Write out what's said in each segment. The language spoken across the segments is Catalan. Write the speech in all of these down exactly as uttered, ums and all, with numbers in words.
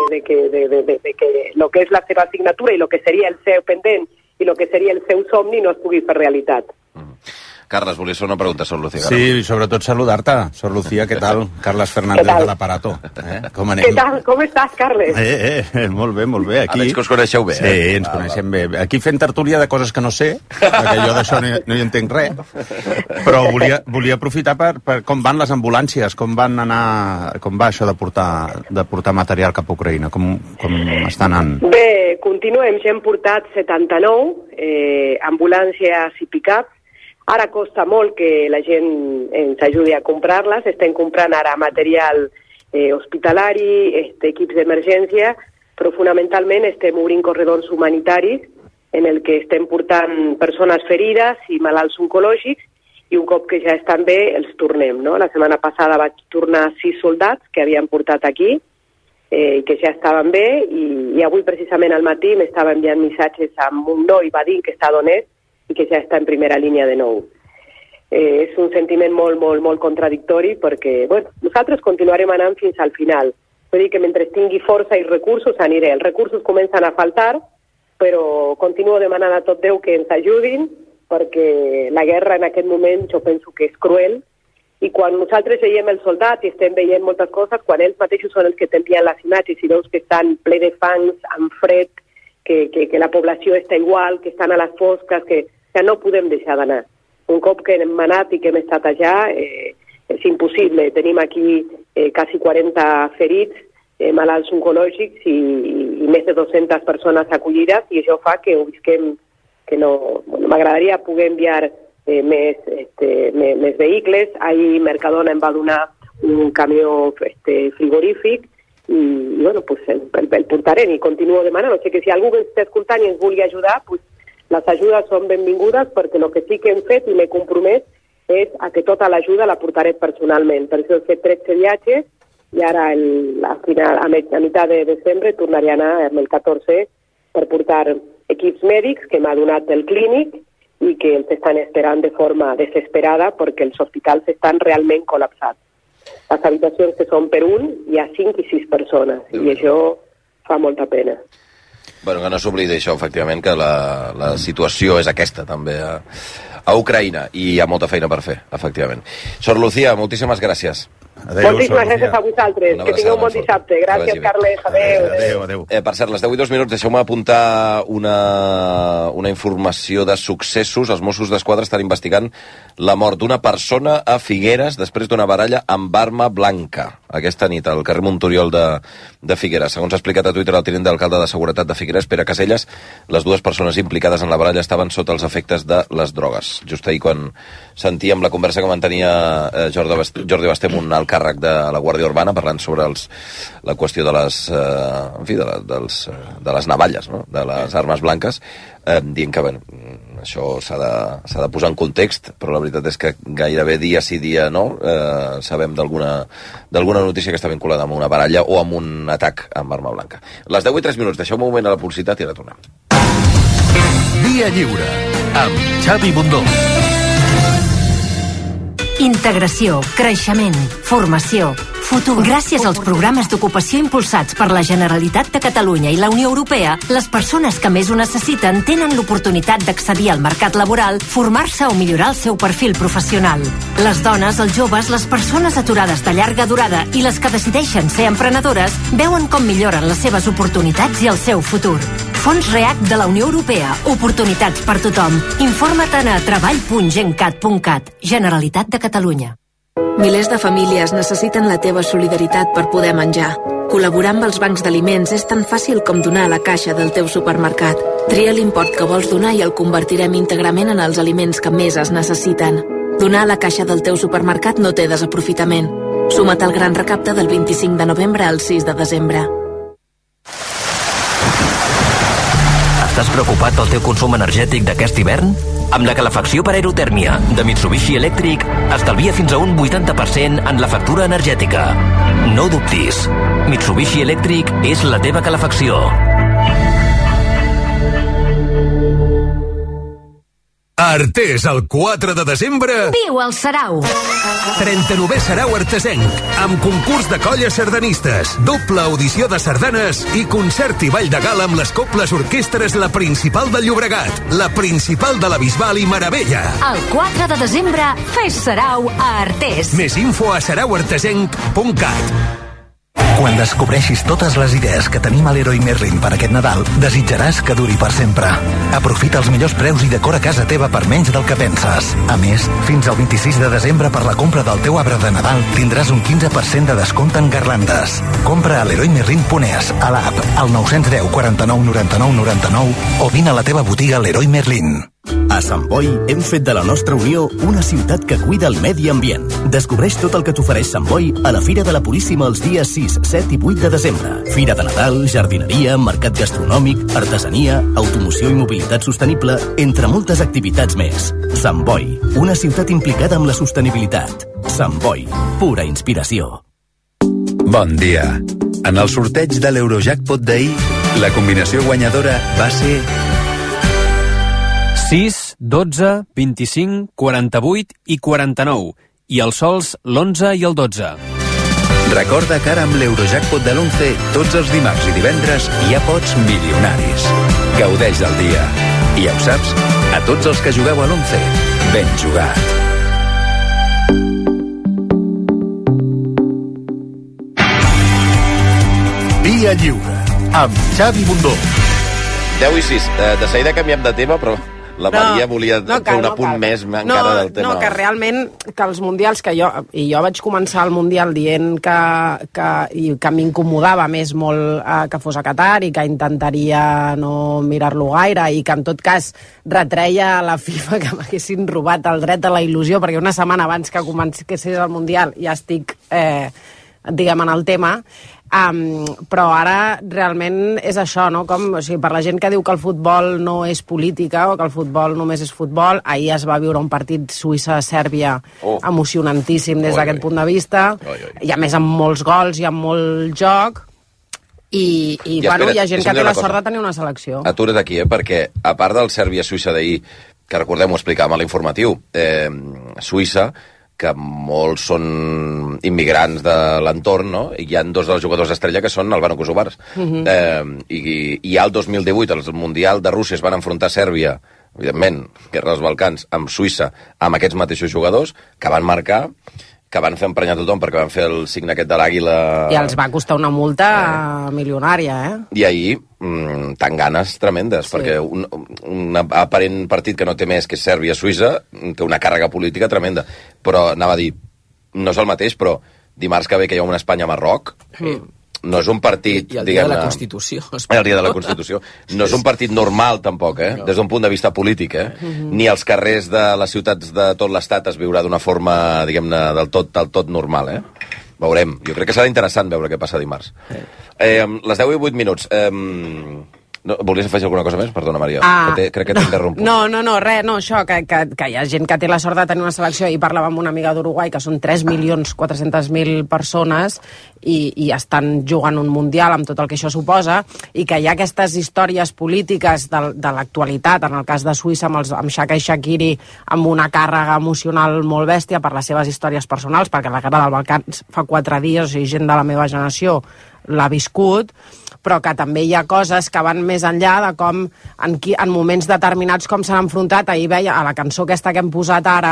de que, de, de, de, de que lo que és la seva assignatura i el que seria el seu pendent i el que seria el seu somni no es pugui fer realitat. Mm. Carles, volies fer una pregunta, Sor Lucía? Sí, sobretot saludar-te. Sor Lucía, què tal? Carles Fernández de l'Aparato. Eh? Com anem? Què tal? Com estàs, Carles? Eh, eh, molt bé, molt bé. Aquí... Ah, veig que us coneixeu bé. Sí, eh? ens ah, coneixem va. bé. Aquí fent tertúlia de coses que no sé, perquè jo d'això no, no hi entenc res, però volia, volia aprofitar per, per com van les ambulàncies, com van anar, com va això de portar, de portar material cap a Ucraïna, com, com està anant? Bé, continuem, ja hem portat setanta-nou eh, ambulàncies i pick-ups. Ara costa molt que la gent ens ajudi a comprar-les. Estem comprant ara material eh, hospitalari, este, equips d'emergència, però fonamentalment estem obrint corredors humanitaris en el que estem portant persones ferides i malalts oncològics i un cop que ja estan bé els tornem. No? La setmana passada vaig tornar sis soldats que havien portat aquí eh, que ja estaven bé i, i avui precisament al matí m'estava enviant missatges amb un noi Badin que està a Donetsk i que ja està en primera línia de nou. Eh, és un sentiment molt, molt, molt contradictori perquè, bueno, nosaltres continuarem anant fins al final. Vull dir que mentre tingui força i recursos aniré. Els recursos comencen a faltar, però continuo demanant a tot Déu que ens ajudin perquè la guerra en aquest moment jo penso que és cruel i quan nosaltres veiem el soldat i estem veient moltes coses, quan ells mateixos són els que t'envien les imatges i veus que estan ple de fangs, amb fred, que, que, que la població està igual, que estan a les fosques, que ja no podem deixar d'anar. Un cop que hem anat i que hem estat allà, eh, és impossible. Tenim aquí eh, quasi quaranta ferits, eh, malalts oncològics i, i més de dues-centes persones acollides i això fa que ho visquem, que no... Bueno, m'agradaria poder enviar eh, més, este, més, més vehicles. Ahir Mercadona em va donar un camió este, frigorífic i, i bueno, pues el, el, el portarem i continuo demanant. O sigui que si algú ens està escoltant i ens vulgui ajudar, pues les ajudes són benvingudes perquè el que sí que hem fet i m'he compromès és a que tota l'ajuda la portaré personalment. Per això he fet tretze viatges i ara el, a, final, a, a meitat de desembre tornaré a anar amb el catorze per portar equips mèdics que m'ha donat el clínic i que els estan esperant de forma desesperada perquè els hospitals estan realment col·lapsats. Les habitacions que són per un hi ha cinc i sis persones i això fa molta pena. Bueno, que no s'oblidi això, efectivament, que la, la situació és aquesta, també, a, a Ucraïna, i hi ha molta feina per fer, efectivament. Sor Lucía, moltíssimes gràcies. Adéu, moltíssimes gràcies a vosaltres. Que tingueu un bon dissabte. Gràcies, Carles. Adéu. Adéu, adéu. Eh, per cert, les deu i dos minuts, deixeu-me apuntar una, una informació de successos. Els Mossos d'Esquadra estan investigant la mort d'una persona a Figueres després d'una baralla amb arma blanca aquesta nit al carrer Montoriol de, de Figueres. Segons ha explicat a Twitter el tinent d'alcalde de Seguretat de Figueres, Pere Caselles, les dues persones implicades en la baralla estaven sota els efectes de les drogues. Just ahir, quan sentíem la conversa que mantenia eh, Jordi, Jordi Basté amb un alt càrrec de la Guàrdia Urbana parlant sobre els, la qüestió de les, eh, en fi, de, la, dels, de les navalles, no? De les armes blanques, eh, dient que bueno, això s'ha de, s'ha de posar en context, però la veritat és que gairebé dia sí dia no eh, sabem d'alguna d'alguna notícia que està vinculada amb una baralla o amb un atac amb arma blanca. Les deu i tres minuts, deixeu un moment a la publicitat i ara tornem. Via Lliure, amb Xavi Bundó. Integració, creixement, formació, futur. Gràcies als programes d'ocupació impulsats per la Generalitat de Catalunya i la Unió Europea, les persones que més ho necessiten tenen l'oportunitat d'accedir al mercat laboral, formar-se o millorar el seu perfil professional. Les dones, els joves, les persones aturades de llarga durada i les que decideixen ser emprenedores veuen com milloren les seves oportunitats i el seu futur. Fons REACT de la Unió Europea. Oportunitats per tothom. Informa't a treball punt gencat punt cat. Generalitat de Catalunya. Milers de famílies necessiten la teva solidaritat per poder menjar. Col·laborar amb els bancs d'aliments és tan fàcil com donar a la caixa del teu supermercat. Tria l'import que vols donar i el convertirem íntegrament en els aliments que més es necessiten. Donar a la caixa del teu supermercat no té desaprofitament. Suma't al gran recapte del vint-i-cinc de novembre al sis de desembre. Estàs preocupat pel teu consum energètic d'aquest hivern? Amb la calefacció per aerotèrmia de Mitsubishi Electric estalvia fins a un vuitanta per cent en la factura energètica. No dubtis. Mitsubishi Electric és la teva calefacció. A Artés, el quatre de desembre... Viu el Sarau. trenta-novè Sarau Artesenc, amb concurs de colles sardanistes, doble audició de sardanes i concert i ball de gala amb les cobles orquestres La Principal de Llobregat, La Principal de la Bisbal i Meravella. El quatre de desembre, fes Sarau a Artés. Més info a sarau artesenc punt cat. Quan descobreixis totes les idees que tenim a Leroy Merlin per aquest Nadal, desitjaràs que duri per sempre. Aprofita els millors preus i decora casa teva per menys del que penses. A més, fins al vint-i-sis de desembre per la compra del teu arbre de Nadal tindràs un quinze per cent de descompte en garlandes. Compra a leroy merlin punt es, a l'app, al nou cents deu quaranta-nou noranta-nou noranta-nou o vine a la teva botiga Leroy Merlin. A Sant Boi hem fet de la nostra Unió una ciutat que cuida el medi ambient. Descobreix tot el que t'ofereix Sant Boi a la Fira de la Puríssima els dies sis, set i vuit de desembre. Fira de Nadal, jardineria, mercat gastronòmic, artesania, automoció i mobilitat sostenible, entre moltes activitats més. Sant Boi, una ciutat implicada amb la sostenibilitat. Sant Boi, pura inspiració. Bon dia. En el sorteig de l'Eurojackpot d'ahir, la combinació guanyadora va ser... sis, dotze, vint-i-cinc, quaranta-vuit i quaranta-nou. I els sols l'onze i el dotze. Recorda que ara amb l'Eurojackpot de l'onze, tots els dimarts i divendres hi ha pots milionaris. Gaudeix del dia. I ja ho saps, a tots els que jugueu a l'onze, ben jugat. Via Lliure, amb Xavi Bundó. deu i sis. De seguida canviem de tema, però... La Maria no, volia no, fer un apunt no, més encara no, del tema. No, que realment que els mundials, que jo, i jo vaig començar el mundial dient que, que, i que m'incomodava més molt eh, que fos a Qatar i que intentaria no mirar-lo gaire i que en tot cas retreia a la FIFA que m'haguessin robat el dret a la il·lusió, perquè una setmana abans que comencés el mundial ja estic, eh, diguem, en el tema. Um, però ara realment és això, no? Com, o sigui, per la gent que diu que el futbol no és política o que el futbol només és futbol, ahir es va viure un partit Suïssa-Sèrbia oh. emocionantíssim des d'aquest punt de vista, oi, oi. I a més amb molts gols i amb molt joc, i, i, I bueno, espera, hi ha gent que té la sort de tenir una selecció. Atura't aquí, eh? Perquè a part del Sèrbia-Suïssa d'ahir, que recordem, ho explicàvem a l'informatiu, eh, Suïssa, que molts són immigrants de l'entorn, no? I hi ha dos dels jugadors estrella que són Albano Kosovars. Uh-huh. eh, i, I ja el dos mil divuit, el Mundial de Rússia, es van enfrontar a Sèrbia, evidentment, Guerra dels Balcans, amb Suïssa, amb aquests mateixos jugadors, que van marcar, que van fer emprenyar tothom perquè van fer el signe aquest de l'àguila... I els va costar una multa eh. milionària, eh? I ahir, mmm, tan ganes tremendes, sí. Perquè un, un aparent partit que no té més que Sèrbia-Suïssa té una càrrega política tremenda. Però anava a dir, no és el mateix, però dimarts que ve que hi ha una Espanya-Marroc... Mm. No és un partit... I el dia de la Constitució. El dia de la Constitució. No és un partit normal, tampoc, eh? No. Des d'un punt de vista polític, eh? Mm-hmm. Ni als carrers de les ciutats de tot l'estat es viurà d'una forma, diguem-ne, del tot, del tot normal, eh? Veurem. Jo crec que serà interessant veure què passa dimarts. Eh, eh les deu i vuit minuts. Eh, no, volies afegir alguna cosa més? Perdona, Maria. Ah, que crec que t'he interromput. No, no, no, res, no, això, que, que, que hi ha gent que té la sort de tenir una selecció, i parlava amb una amiga d'Uruguai, que són tres milions quatre-cents mil persones, i, i estan jugant un mundial amb tot el que això suposa, i que hi ha aquestes històries polítiques de, de l'actualitat, en el cas de Suïssa amb, els, amb Xhaka i Shaqiri, amb una càrrega emocional molt bèstia per les seves històries personals, perquè la Guerra dels Balcans fa quatre dies, o sigui, gent de la meva generació l'ha viscut, però que també hi ha coses que van més enllà de com en, qui, en moments determinats com s'han enfrontat. Ahir veia a la cançó aquesta que hem posat ara,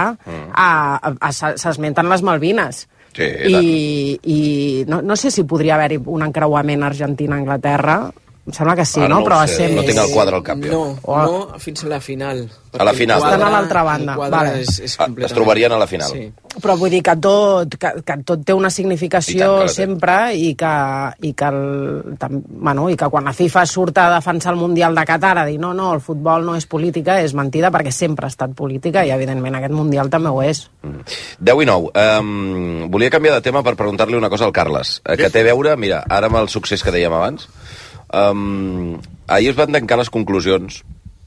mm. s'esmenten les Malvines. Sí, i i no, no sé si podria haver-hi un encreuament Argentina-Anglaterra. Em sembla que sí, Ara no? no Però sé, no tinc el quadre al cap, jo. No, o... no, fins a la final. A la final. Estan a l'altra banda. Vale. És, és es trobarien a la final. Sí. Però vull dir que tot, que, que tot té una significació I tant, sempre, i que, i, que el, tam, bueno, i que quan la FIFA surt a defensar el Mundial de Qatar a dir no, no, el futbol no és política, és mentida, perquè sempre ha estat política, i evidentment aquest Mundial també ho és. Mm. deu i nou. Um, volia canviar de tema per preguntar-li una cosa al Carles, que té a veure, mira, ara amb el succés que dèiem abans. Um, ahir es van tancar les conclusions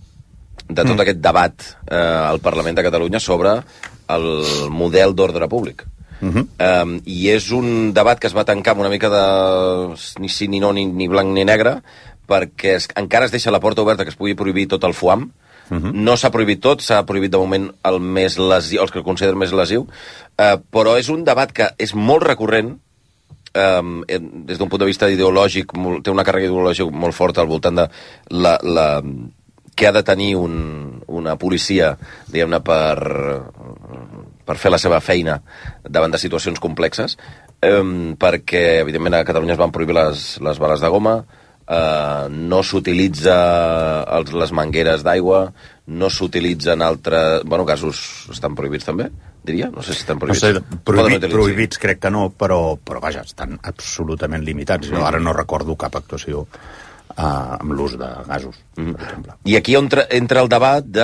de tot mm. aquest debat eh, al Parlament de Catalunya sobre el model d'ordre públic. Mm-hmm. Um, I és un debat que es va tancar amb una mica de ni sí, ni no, ni, ni blanc ni negre, perquè es, encara es deixa la porta oberta que es pugui prohibir tot el foam, Uh-huh. No s'ha prohibit tot, s'ha prohibit de moment el més lesiu, els que consideren més lesiu, eh, però és un debat que és molt recurrent, Um, des d'un punt de vista ideològic, molt, té una càrrega ideològica molt forta al voltant de la, la, què ha de tenir un, una policia, diguem-ne, per, per fer la seva feina davant de situacions complexes, um, perquè, evidentment, a Catalunya es van prohibir les, les bales de goma, uh, no s'utilitza els, les mangueres d'aigua, no s'utilitzen altres... Bueno, gasos estan prohibits també, diria? No sé si estan prohibits. No sé, prohibit, prohibits crec que no, però, però vaja, estan absolutament limitats. Jo ara no recordo cap actuació uh, amb l'ús de gasos, mm. per exemple. I aquí entra, entra el debat de...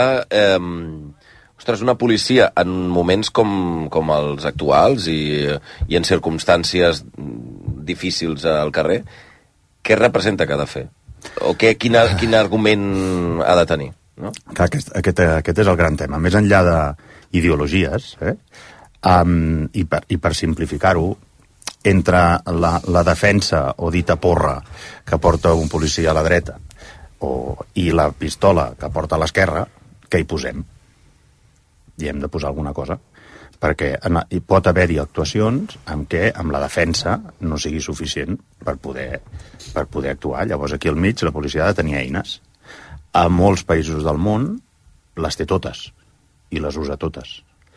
Eh, ostres, una policia en moments com, com els actuals i, i en circumstàncies difícils al carrer, què representa que ha de fer? O què, quin, quin argument ha de tenir? No? Aquest, aquest, aquest és el gran tema. Més enllà d'ideologies, eh? um, i, per, i per simplificar-ho, entre la, la defensa o dita porra que porta un policia a la dreta o, i la pistola que porta a l'esquerra, què hi posem? I hem de posar alguna cosa. Perquè en, hi pot haver-hi actuacions en què amb la defensa no sigui suficient per poder, per poder actuar. Llavors aquí al mig la policia ha de tenir eines. A molts països del món les té totes i les usa totes.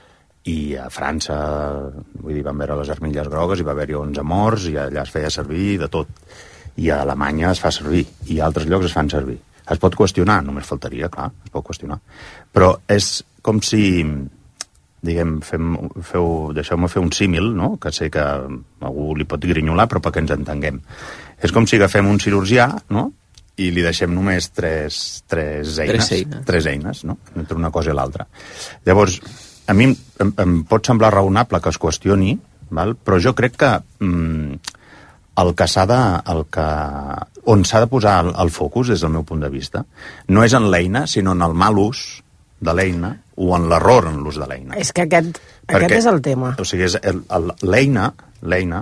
I a França, vull dir, van veure les armilles grogues i va haver-hi onze morts i allà es feia servir de tot. I a Alemanya es fa servir i a altres llocs es fan servir. Es pot qüestionar, només faltaria, clar, es pot qüestionar. Però és com si, diguem, fem, feu, deixeu-me fer un símil, no? Que sé que algú li pot grinyolar, però perquè ens entenguem. És com si agafem un cirurgià, no?, i li deixem només tres, tres eines, tres eines, tres eines, no?, entre una cosa i l'altra. Llavors, a mi em, em pot semblar raonable que es qüestioni, val? Però jo crec que mm, el que s'ha de, el que, on s'ha de posar el, el focus, des del meu punt de vista, no és en l'eina, sinó en el mal ús de l'eina o en l'error en l'ús de l'eina. És que aquest, Perquè, aquest és el tema. O sigui, l'eina, l'eina,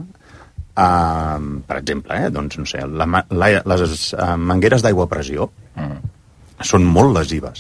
Uh, per exemple, eh, doncs, no sé, la, la, les uh, mangueres d'aigua a pressió mm. són molt lesives,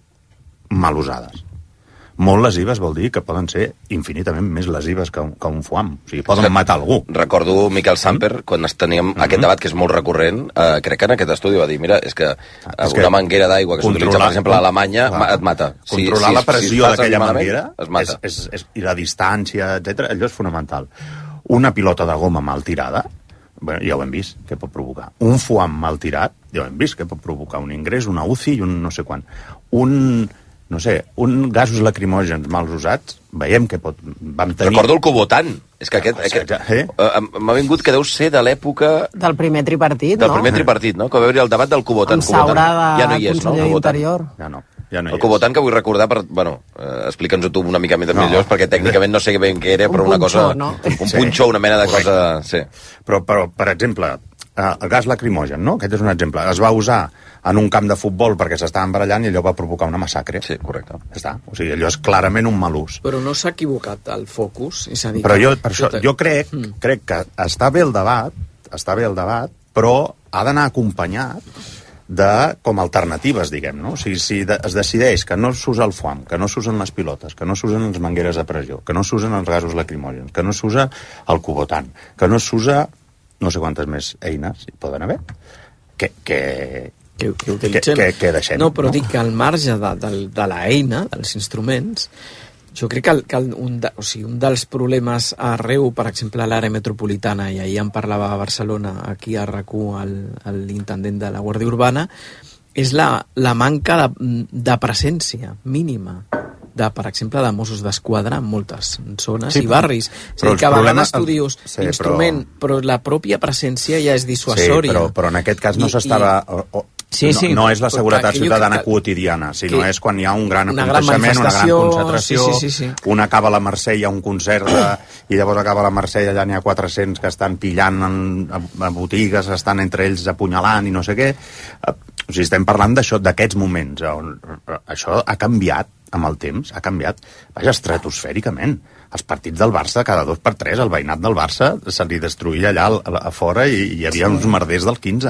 mal usades. Molt lesives vol dir que poden ser infinitament més lesives que un, que un foam. O sigui, poden matar algú. Recordo Miquel Samper, mm. quan teníem mm-hmm. aquest debat, que és molt recurrent, uh, crec que en aquest estudi va dir, mira, és que, uh, és que una manguera d'aigua que s'utilitza, per exemple, a Alemanya, clar, et mata. Controlar si, la pressió si d'aquella manguera es mata. És, és, és, i la distància, etcètera, allò és fonamental. Una pilota de goma mal tirada, bueno, ja ho hem vist, què pot provocar. Un foam mal tirat, ja ho hem vist, què pot provocar. Un ingrés, una U C I i un no sé quan. Un, no sé, un gasos lacrimògens mal usats, veiem que pot... Vam tenir... Recordo el Cubotan. És que aquest... aquest eh? uh, M'ha vingut que deu ser de l'època... Del primer tripartit, del no? Del primer tripartit, no? Que va haver el debat del Cubotan. Amb Saura de ja no hi és, conseller no? d'Interior. Ja no. Ja no el Cubotan, que vull recordar, per, bueno, eh, explica'ns-ho tu una mica més no. millor, perquè tècnicament no sé ben què era, però un una punxó, cosa... No? Un sí. punxó, una mena de correcte. Cosa... Sí. Però, però, per exemple, el gas lacrimogen, no? Aquest és un exemple. Es va usar en un camp de futbol perquè s'estaven barallant i allò va provocar una massacre. Sí, correcte. Està. O sigui, allò és clarament un mal ús. Però no s'ha equivocat el focus? És a dir, però jo, per això, jo crec, mm. crec que està bé el debat, està bé el debat, però ha d'anar acompanyat de, com alternatives, diguem, no? O sigui, si de, es decideix que no s'usa el foam, que no s'usen les pilotes, que no s'usen les mangueres de pressió, que no s'usen els gasos lacrimògens, que no s'usa el Cubotan, que no s'usa no sé quantes més eines hi poden haver, que, que, que, que utilitzem. Que, que, que deixem. No, però no? dic que al marge de, de, de l'eina, dels instruments, jo crec que, el, que el, un, de, o sigui, un dels problemes arreu, per exemple, a l'àrea metropolitana, i ahir en parlava a Barcelona, aquí a RAC u, l'intendent de la Guàrdia Urbana, és la, la manca de, de presència mínima de, per exemple, de Mossos d'Esquadra en moltes zones sí, i barris. És a dir, que a vegades tu dius sí, instrument, però... però la pròpia presència ja és dissuasòria. Sí, però, però en aquest cas no s'estava... I... Sí, sí, no, no és la seguretat ciutadana que, quotidiana, sinó que, és quan hi ha un gran aconteixement, una gran concentració, sí, sí, sí, sí. un acaba la Mercè, hi ha un concert, de, i llavors acaba la Mercè i allà n'hi ha quatre-cents que estan pillant en, a, a botigues, estan entre ells apunyalant i no sé què. O sigui, estem parlant d'això, d'aquests moments, on això ha canviat amb el temps, ha canviat, vaja, estratosfèricament. Els partits del Barça, cada dos per tres, el veïnat del Barça se li destruïa allà a, a fora i hi havia uns merders del quinze.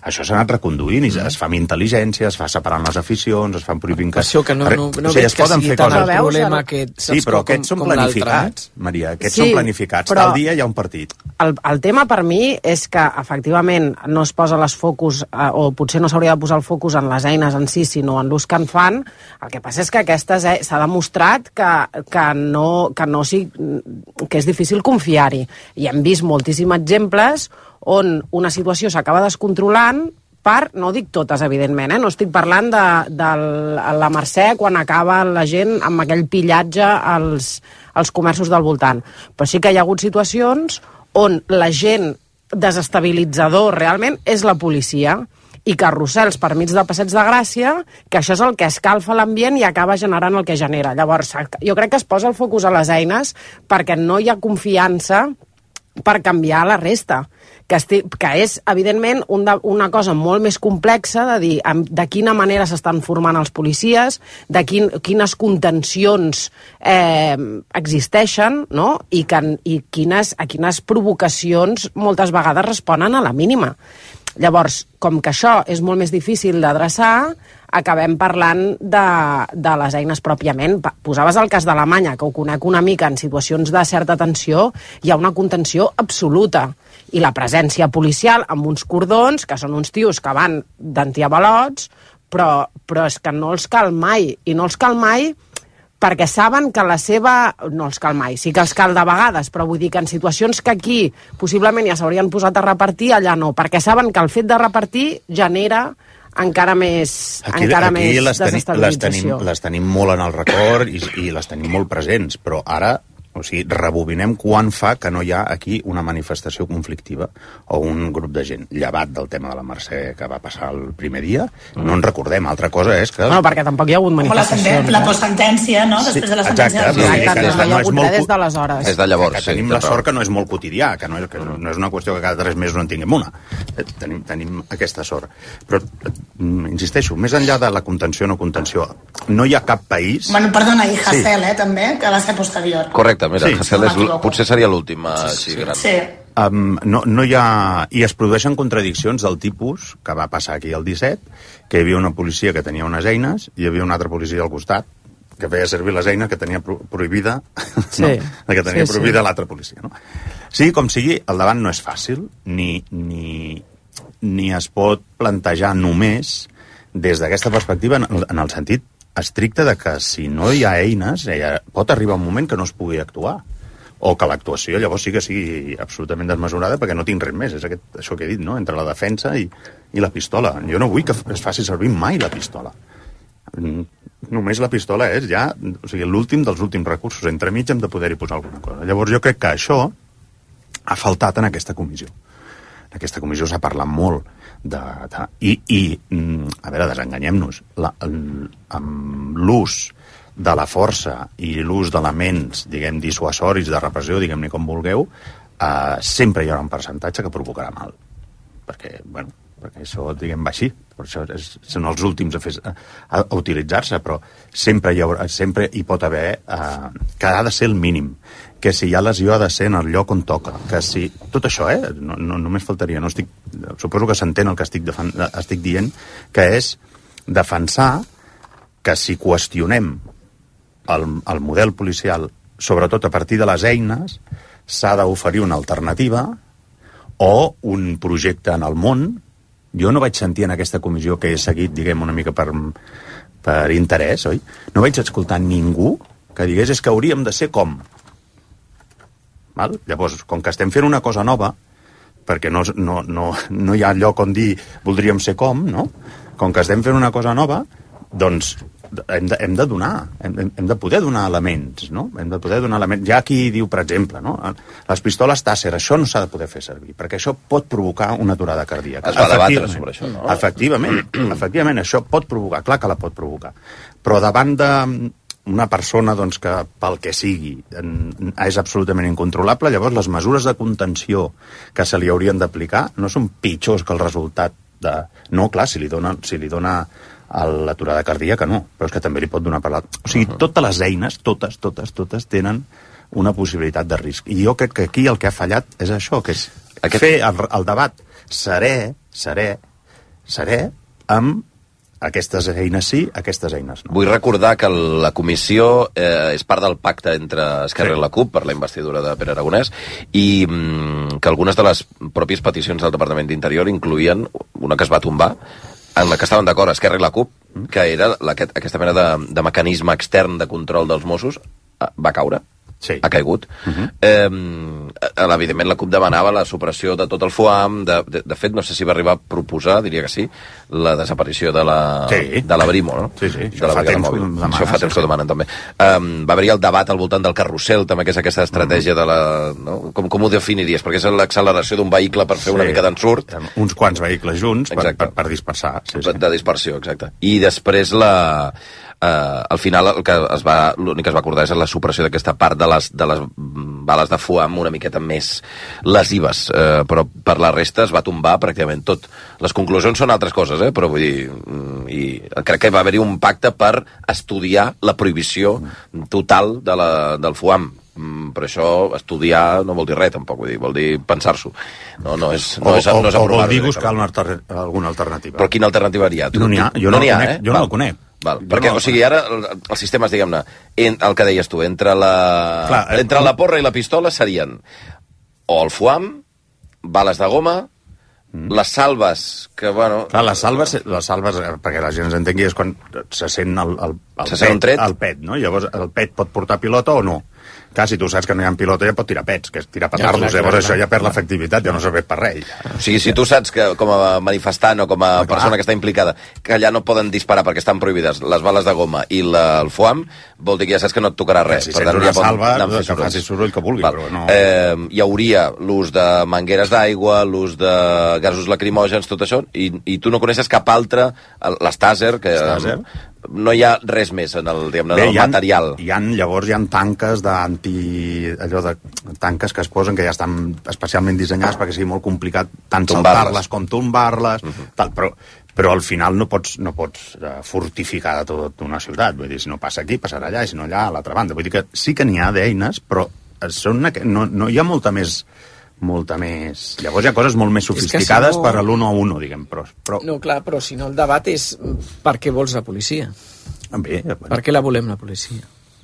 això s'ha anat reconduint i es fa amb intel·ligència, es fa separant les aficions, es fan prohibint... Per això que no, no, no o sigui, veig que sigui tant el problema que... Sí, però com, aquests són planificats, Maria, aquests sí, són planificats. Tal dia hi ha un partit. El, el tema per mi és que, efectivament, no es posa les focus, eh, o potser no s'hauria de posar el focus en les eines en si, sinó en l'ús que en fan. El que passa és que aquestes eh, s'ha demostrat que, que, no, que, no si, que és difícil confiar-hi. I hem vist moltíssims exemples on una situació s'acaba descontrolant per, no dic totes, evidentment, eh? No estic parlant de, de la Mercè quan acaba la gent amb aquell pillatge als, als comerços del voltant. Però sí que hi ha hagut situacions on la gent desestabilitzador realment és la policia i carrusels per mig de Passeig de Gràcia, que això és el que escalfa l'ambient i acaba generant el que genera. Llavors, jo crec que es posa el focus a les eines perquè no hi ha confiança per canviar la resta, que, esti, que és, evidentment, un de, una cosa molt més complexa de dir amb, de quina manera s'estan formant els policies, de quin, quines contencions eh, existeixen, no? I, que, i quines, a quines provocacions moltes vegades responen a la mínima. Llavors, com que això és molt més difícil d'adreçar, acabem parlant de, de les eines pròpiament. Posaves el cas d'Alemanya, que ho conec una mica en situacions de certa tensió, hi ha una contenció absoluta. I la presència policial amb uns cordons, que són uns tios que van d'antiavalots, però, però és que no els cal mai. I no els cal mai perquè saben que la seva... No els cal mai, sí que els cal de vegades, però vull dir que en situacions que aquí possiblement ja s'haurien posat a repartir, allà no, perquè saben que el fet de repartir genera encara més, aquí, encara aquí més les tenim, desestabilització. Les tenim, les tenim molt en el record i, i les tenim molt presents, però ara... O sigui, rebobinem quan fa que no hi ha aquí una manifestació conflictiva o un grup de gent. Llevat del tema de la Mercè que va passar el primer dia, mm. no en recordem. Altra cosa és que... No, perquè tampoc hi ha hagut manifestacions. La, la postsentència, no? Després de la sentència. Exacte, sí, exacte, no, no hi ha hagut res des d'aleshores. Des de llavors, que sí. Tenim la sort que no és molt quotidià, que no és, que no és una qüestió que cada tres mesos no en tinguem una. Tenim, tenim aquesta sort. Però, insisteixo, més enllà de la contenció o no contenció, no hi ha cap país... Bueno, perdona, i Hassel, sí. eh, també, que va ser posterior. Correcte, mira, sí. Hassel és, potser seria l'última així gran. Sí. Um, no, no hi ha... I es produeixen contradiccions del tipus que va passar aquí el disset, que hi havia una policia que tenia unes eines i hi havia una altra policia al costat que feia servir les eines que tenia pro prohibida sí. no, que tenia sí, prohibida sí. l'altra policia. No? Sigui com sigui, el davant no és fàcil, ni, ni, ni es pot plantejar només des d'aquesta perspectiva en el, en el sentit estricte de que si no hi ha eines eh, pot arribar un moment que no es pugui actuar. O que l'actuació llavors sí que sigui absolutament desmesurada perquè no tinc res més, és aquest, això que he dit, no? Entre la defensa i, i la pistola. Jo no vull que es faci servir mai la pistola. Només la pistola és ja, o sigui, l'últim dels últims recursos. Entremig hem de poder-hi posar alguna cosa. Llavors jo crec que això ha faltat en aquesta comissió. En aquesta comissió s'ha parlat molt de... de i, i, a veure, desenganyem-nos. La, amb l'ús de la força i l'ús d'elements, diguem, dissuasoris, de repressió, diguem-ne com vulgueu, eh, sempre hi haurà un percentatge que provocarà mal. Perquè, bueno, perquè això, diguem, va així. Per això és, són els últims a, fer, a, a utilitzar-se, però sempre hi, haurà, sempre hi pot haver... Eh, que ha de ser el mínim. Que si hi ha lesió ha de ser en el lloc on toca. Que si... Tot això, eh? No, no, només faltaria. No estic, suposo que s'entén el que estic, defen, estic dient, que és defensar que si qüestionem El, el model policial, sobretot a partir de les eines, s'ha d'oferir una alternativa o un projecte en el món. Jo no vaig sentir en aquesta comissió que he seguit, diguem, una mica per, per interès, oi? No vaig escoltar ningú que digués és que hauríem de ser com. Val? Llavors, com que estem fent una cosa nova, perquè no, no, no, no hi ha lloc on dir voldríem ser com, no? Com que estem fent una cosa nova, doncs hem de, hem de donar, hem, hem de poder donar elements, no? Hem de poder donar elements. Hi ha qui diu, per exemple, no? Les pistoles Taser, això no s'ha de poder fer servir, perquè això pot provocar una aturada cardíaca. Es va debatre sobre això, no? Efectivament, efectivament, això pot provocar, clar que la pot provocar. Però davant de una persona doncs, que, pel que sigui, és absolutament incontrolable, llavors les mesures de contenció que se li haurien d'aplicar no són pitjors que el resultat de... No, clar, si li dona... Si li dona a l'aturada cardíaca no, però és que també li pot donar per l'altre. O sigui, totes les eines, totes, totes, totes, tenen una possibilitat de risc. I jo crec que aquí el que ha fallat és això, que és Aquest... fer el, el debat serè, serè, serè amb aquestes eines sí, aquestes eines no. Vull recordar que la comissió eh, és part del pacte entre Esquerra sí. i la CUP per la investidura de Pere Aragonès i mm, que algunes de les pròpies peticions del Departament d'Interior incloïen una que es va tombar, en la que estaven d'acord Esquerra i la CUP, que era la, aquest, aquesta mena de, de mecanisme extern de control dels Mossos, va caure. Sí. Ha caigut. Uh-huh. eh, evidentment la CUP demanava la supressió de tot el FUAM, de, de, de fet no sé si va arribar a proposar, diria que sí, la desaparició de la, sí. de la Brimo, no? Sí, sí, això fa temps que ho demanen. Això fa temps que ho demanen també. Um, va haver-hi el debat al voltant del carrusel, també, que és aquesta estratègia uh-huh. de la... No? Com, com ho definiries? Perquè és l'acceleració d'un vehicle per fer sí. una mica d'ensurt. Uns quants vehicles junts per, per, per dispersar. Sí, sí. De dispersió, exacte. I després la... Uh, al final el que es va, l'únic que es va acordar és la supressió d'aquesta part de les, de les bales de foam una miqueta més lesives, uh, però per la resta es va tombar pràcticament tot. Les conclusions són altres coses, eh? Però vull dir, i crec que va haver-hi un pacte per estudiar la prohibició total de la, del foam. Però això, estudiar, no vol dir res, tampoc, vull dir, vol dir pensar-s'ho. No, no és, no o, és, no és o, o vol dir buscar una alter, alguna alternativa. Però quina alternativa hi ha? No n'hi ha, jo no, no, ha, conec, eh? jo no la conec. Val, perquè, no o sigui, ara el, el sistema, diguem-ne, en, el que deies tu, entre la, Clar, eh, entre la porra i la pistola serien o el foam, bales de goma, mm. les salves, que, bueno... Clar, les salves, les salves, perquè la gent ens entengui, és quan se sent el, el, el, se sent pet, el pet, no? Llavors, el pet pot portar pilota o no? Clar, si tu saps que no hi ha pilota, ja pot tirar pets, que és tirar petardos, ja, clar, llavors clar, això ja perd l'efectivitat, ja no serveix per res. O sigui, si tu saps que com a manifestant o com a ah, persona que està implicada que allà no poden disparar perquè estan prohibides les bales de goma i la, el foam, vol dir que ja saps que no et tocarà res. Si per tant, una ja salva, doncs que faci soroll que vulgui, Val. Però no... Eh, hi hauria l'ús de mangueres d'aigua, l'ús de gasos lacrimògens, tot això, i, i tu no coneixes cap altre, l'estàser, que... L'estàser? No hi ha res més en el, diguem-ne, Bé, el hi ha, material. Hi ha, llavors hi ha tanques d'anti... allò de tanques que es posen que ja estan especialment dissenyades perquè sigui molt complicat tant saltar-les com tombar-les, uh-huh. tal, però, però al final no pots, no pots uh, fortificar de tota una ciutat. Vull dir, si no passa aquí, passarà allà, i si no allà, a l'altra banda. Vull dir que sí que n'hi ha d'eines, però són, no, no hi ha molta més... molta més... Llavors hi ha coses molt més sofisticades si no... per a l'uno a uno, diguem. Però, però... No, clar, però si no el debat és per què vols la policia? Bé, bueno. Per què la volem, la policia?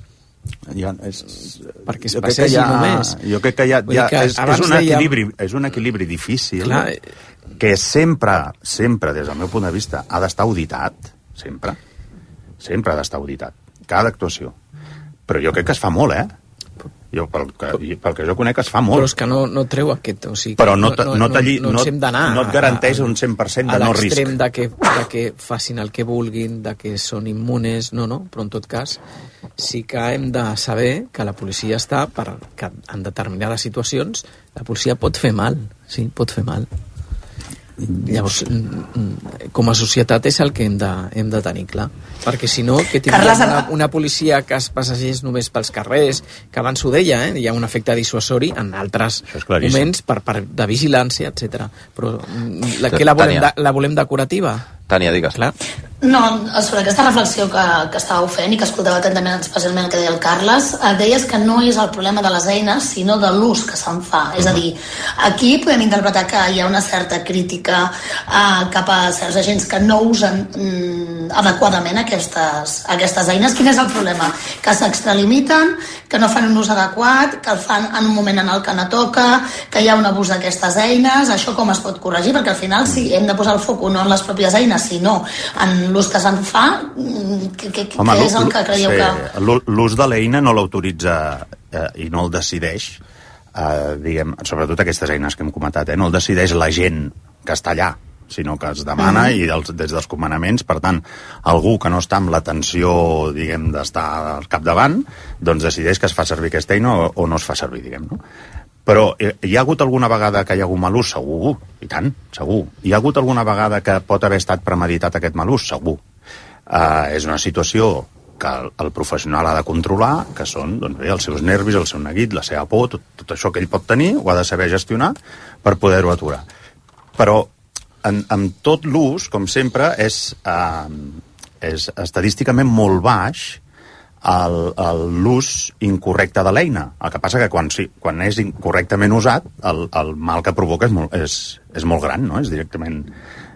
Ja, és... Perquè es passegi ha... només. Jo crec que hi ha... Ja, que és, és, un equilibri, deia... és un equilibri difícil clar... que sempre, sempre, des del meu punt de vista, ha d'estar auditat. Sempre. Sempre ha d'estar auditat. Cada actuació. Però jo crec que es fa molt, eh? Jo, pel, que, pel que jo conec es fa molt. Però és que no, no treu aquest... O sigui, però no, no, no, no, no, no, no, no et garanteix un cent per cent de no risc. A l'extrem de, que, de que facin el que vulguin, de que són immunes, no, no, però en tot cas sí que hem de saber que la policia està per que en determinades situacions la policia pot fer mal, sí, pot fer mal. Llavors, com a societat és el que hem de, hem de tenir clar, perquè si no, que tindria una, una policia que es passegés només pels carrers, que abans ho deia, eh? Hi ha un efecte dissuasori en altres moments per, per, de vigilància, etcètera. Però la, que la volem, de, la volem decorativa? Tània, digues. Clar. No, sobre aquesta reflexió que, que estàveu fent i que escoltava atentament, especialment el que deia el Carles, deies que no és el problema de les eines, sinó de l'ús que se'n fa. Uh-huh. És a dir, aquí podem interpretar que hi ha una certa crítica uh, cap a certs agents que no usen um, adequadament aquestes, aquestes eines. Quin és el problema? Que s'extralimiten, que no fan un ús adequat, que el fan en un moment en el que no toca, que hi ha un abús d'aquestes eines. Això com es pot corregir? Perquè al final sí, hem de posar el focus no en les pròpies eines, sinó en l'ús que se'n fa, què, què, Home, què és el que creieu sí, que... L'ús de l'eina no l'autoritza eh, i no el decideix, eh, diguem, sobretot aquestes eines que hem comentat, eh, no el decideix la gent que està allà, sinó que es demana mm. i dels, des dels comandaments, per tant, algú que no està amb l'atenció, diguem, d'estar al capdavant, doncs decideix que es fa servir aquesta eina o, o no es fa servir, diguem, no? Però hi ha hagut alguna vegada que hi ha hagut mal ús? Segur, i tant, segur. Hi ha hagut alguna vegada que pot haver estat premeditat aquest mal ús? Segur. Uh, és una situació que el, el professional ha de controlar, que són doncs bé, els seus nervis, el seu neguit, la seva por, tot, tot això que ell pot tenir, ho ha de saber gestionar per poder-ho aturar. Però en, en tot l'ús, com sempre, és, uh, és estadísticament molt baix l'ús incorrecte de l'eina. El que passa que quan, sí, quan és incorrectament usat, el, el mal que provoca és molt, és, és molt gran, no? És directament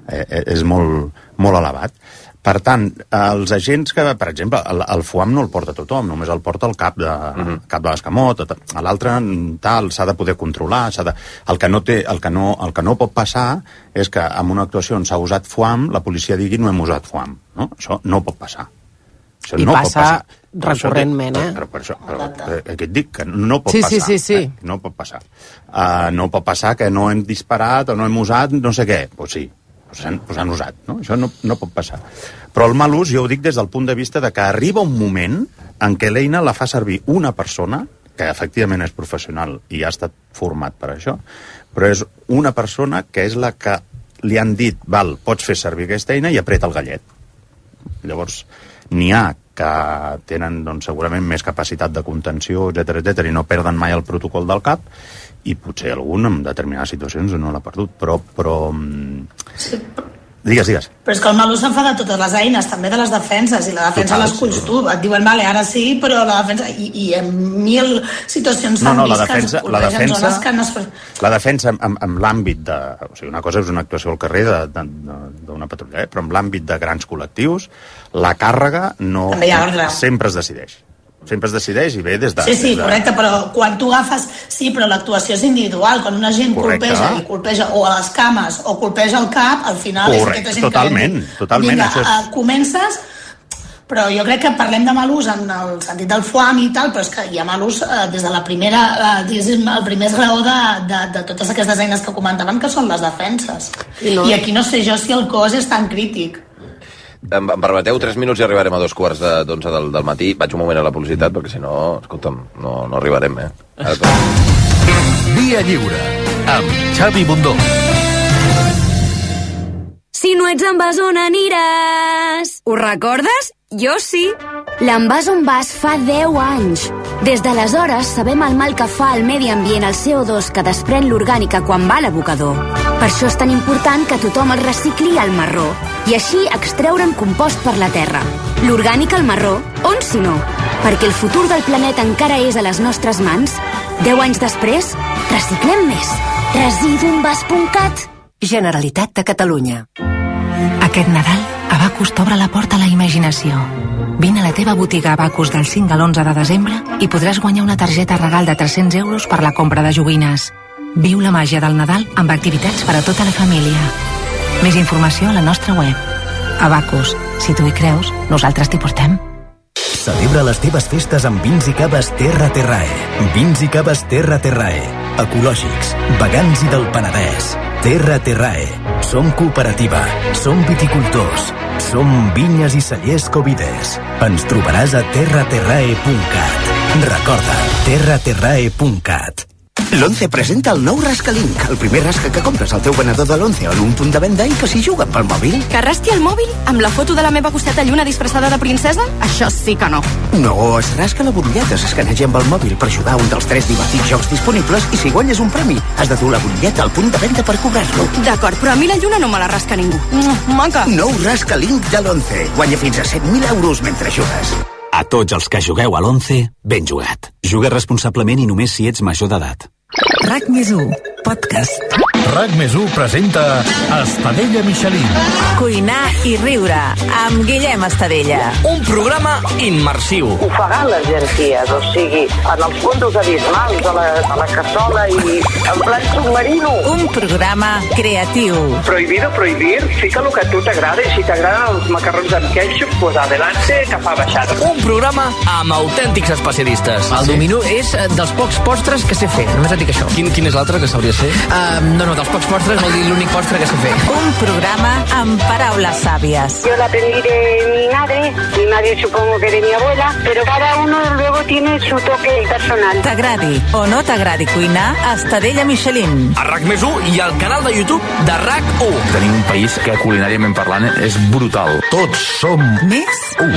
eh, és molt, molt elevat. Per tant, els agents que, per exemple, el, el FUAM no el porta tothom, només el porta el cap de, uh-huh. cap de l'escamot, l'altre tal, s'ha de poder controlar, s'ha de... El que no té, el que no, el que no pot passar és que en una actuació on s'ha usat FUAM, la policia digui no hem usat FUAM, no? Això no pot passar. Això I no passa pot passar. recurrentment, eh? Però, per això, però, però, què et dic? Que no pot sí, passar. Sí, sí, sí. Eh? No pot passar. Uh, no pot passar que no hem disparat o no hem usat no sé què. Doncs pues sí, pues han, pues han usat, no? Això no, no pot passar. Però el mal ús, jo ho dic des del punt de vista de que arriba un moment en què l'eina la fa servir una persona, que efectivament és professional i ha estat format per això, però és una persona que és la que li han dit, val, pots fer servir aquesta eina i apreta el gallet. Llavors, n'hi ha que tenen doncs, segurament més capacitat de contenció, etcètera, etcètera, i no perden mai el protocol del cap, i potser algun en determinades situacions no l'ha perdut, però... però sí. Digues, digues. Però és que el mal ús se'n fa de totes les eines, també de les defenses, i la defensa l'esculls tu. Et diuen, vale, ara sí, però la defensa... I, i en mil situacions s'han no, no, vist la defensa, que la defensa, zones que no es... La defensa en, en l'àmbit de... O sigui, una cosa és una actuació al carrer d'una patrulla, eh? Però en l'àmbit de grans col·lectius, la càrrega no... Sempre es decideix. Sempre es decideix i ve des de... Sí, sí, de... correcte, però quan tu agafes... Sí, però l'actuació és individual. Quan una gent correcte. colpeja i colpeja o a les cames o colpeja el cap, al final correcte, és aquesta gent totalment, que... Totalment, vinga, això és... uh, comences... Però jo crec que parlem de mal ús en el sentit del FUAM i tal, però és que hi ha mal ús uh, des de la primera... Uh, el primer esglaó de, de, de totes aquestes eines que comentaven, que són les defenses. I, no. I aquí no sé jo si el cos és tan crític. Em, em permeteu tres minuts i arribarem a dos quarts d'onze del, del matí. Vaig un moment a la publicitat, perquè si no, escolta'm, no, no arribarem, eh? Ara Via Lliure, amb Xavi Bundó. Si no ets en vas, on aniràs? Ho recordes? Jo sí. L'Envàs on vas fa deu anys. Des d'aleshores sabem el mal que fa al medi ambient el C O dos que desprèn l'orgànica quan va a l'abocador. Per això és tan important que tothom el recicli al marró i així extreure'n compost per la terra. L'orgànica al marró, on si no? Perquè el futur del planeta encara és a les nostres mans. Deu anys després, reciclem més. residuenvas punt cat. Generalitat de Catalunya. Aquest Nadal, Abacus t'obre la porta a la imaginació. Vine a la teva botiga Abacus del cinc a l'onze de desembre i podràs guanyar una targeta regal de tres-cents euros per la compra de joguines. Viu la màgia del Nadal amb activitats per a tota la família. Més informació a la nostra web. Abacus, si tu hi creus, nosaltres t'hi portem. Celebra les teves festes amb vins i caves Terra Terrae. Vins i caves Terra Terrae. Ecològics, vegans i del Penedès. Terra Terrae. Som cooperativa. Som viticultors. Som vinyes i cellers Covides. Ens trobaràs a terra terrae punt cat. Recorda, terra terrae punt cat. L'Once presenta el nou Rascalink, el primer rasca que compres al teu venedor de l'Once o en un punt de venda i que s'hi juguen pel mòbil. Que rasqui el mòbil amb la foto de la meva costeta lluna disfressada de princesa? Això sí que no. No, es rasca la butlleta, s'escaneja amb el mòbil per jugar un dels tres divertits jocs disponibles i si guanyes un premi, has de dur la butlleta al punt de venda per cobrar-lo. D'acord, però a mi la lluna no me la rasca ningú. Maca! Nou Rascalink de l'Once. Guanya fins a set mil euros mentre jugues. A tots els que jugueu a l'Once, ben jugat. Juga responsablement i només si ets major d'edat. RAC més u, podcast. RAC més u presenta Estadella Michelin. Cuinar i riure amb Guillem Estadella. Un programa immersiu. Ofegar les genties, o sigui, en els fondos abismals de la, de la cassola i en plan submarino. Un programa creatiu. Prohibido prohibir, fica el que a tu t'agrada i si t'agraden els macarrons amb ketchup, pues adelante, que fa baixada. Un programa amb autèntics especialistes. El dominó és dels pocs postres que sé fer, només et dic això. Quin, quin és l'altre que sabries fer? Uh, no, no, dels pocs postres vol dir l'únic postre que sé fer. Un programa amb paraules sàvies. Yo la aprendí de mi madre, mi madre supongo que de mi abuela, pero cada uno luego tiene su toque personal. T'agradi o no t'agradi cuinar, Estadella Michelin. A RAC més u i al canal de YouTube de RAC u. Tenim un país que culinàriament parlant és brutal. Tots som més u.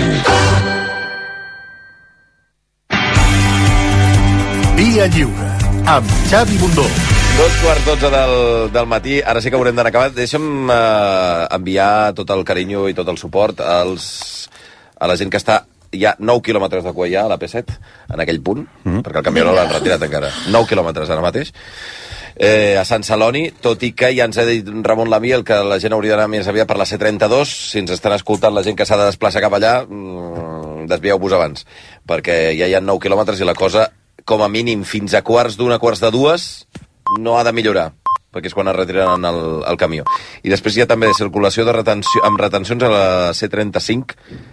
Via Lliure, amb Xavi Bundó. Dos quarts dotze del, del matí, ara sí que haurem d'anar acabat. Deixa'm eh, enviar tot el carinyo i tot el suport als, a la gent que està ja nou quilòmetres de Cuellà, a la P set, en aquell punt, mm. perquè el camió no l'han retirat encara. nou quilòmetres ara mateix. Eh, a Sant Celoni, tot i que ja ens ha dit Ramon Lamiel que la gent hauria d'anar més aviat per la C trenta-dos, si ens estan escoltant la gent que s'ha de desplaçar cap allà, mmm, desvieu-vos abans, perquè ja hi ha nou quilòmetres i la cosa, com a mínim, fins a quarts d'una, quarts de dues, no ha de millorar, perquè és quan es retiren el, el camió. I després hi ha també circulació de retenció, amb retencions a la C trenta-cinc,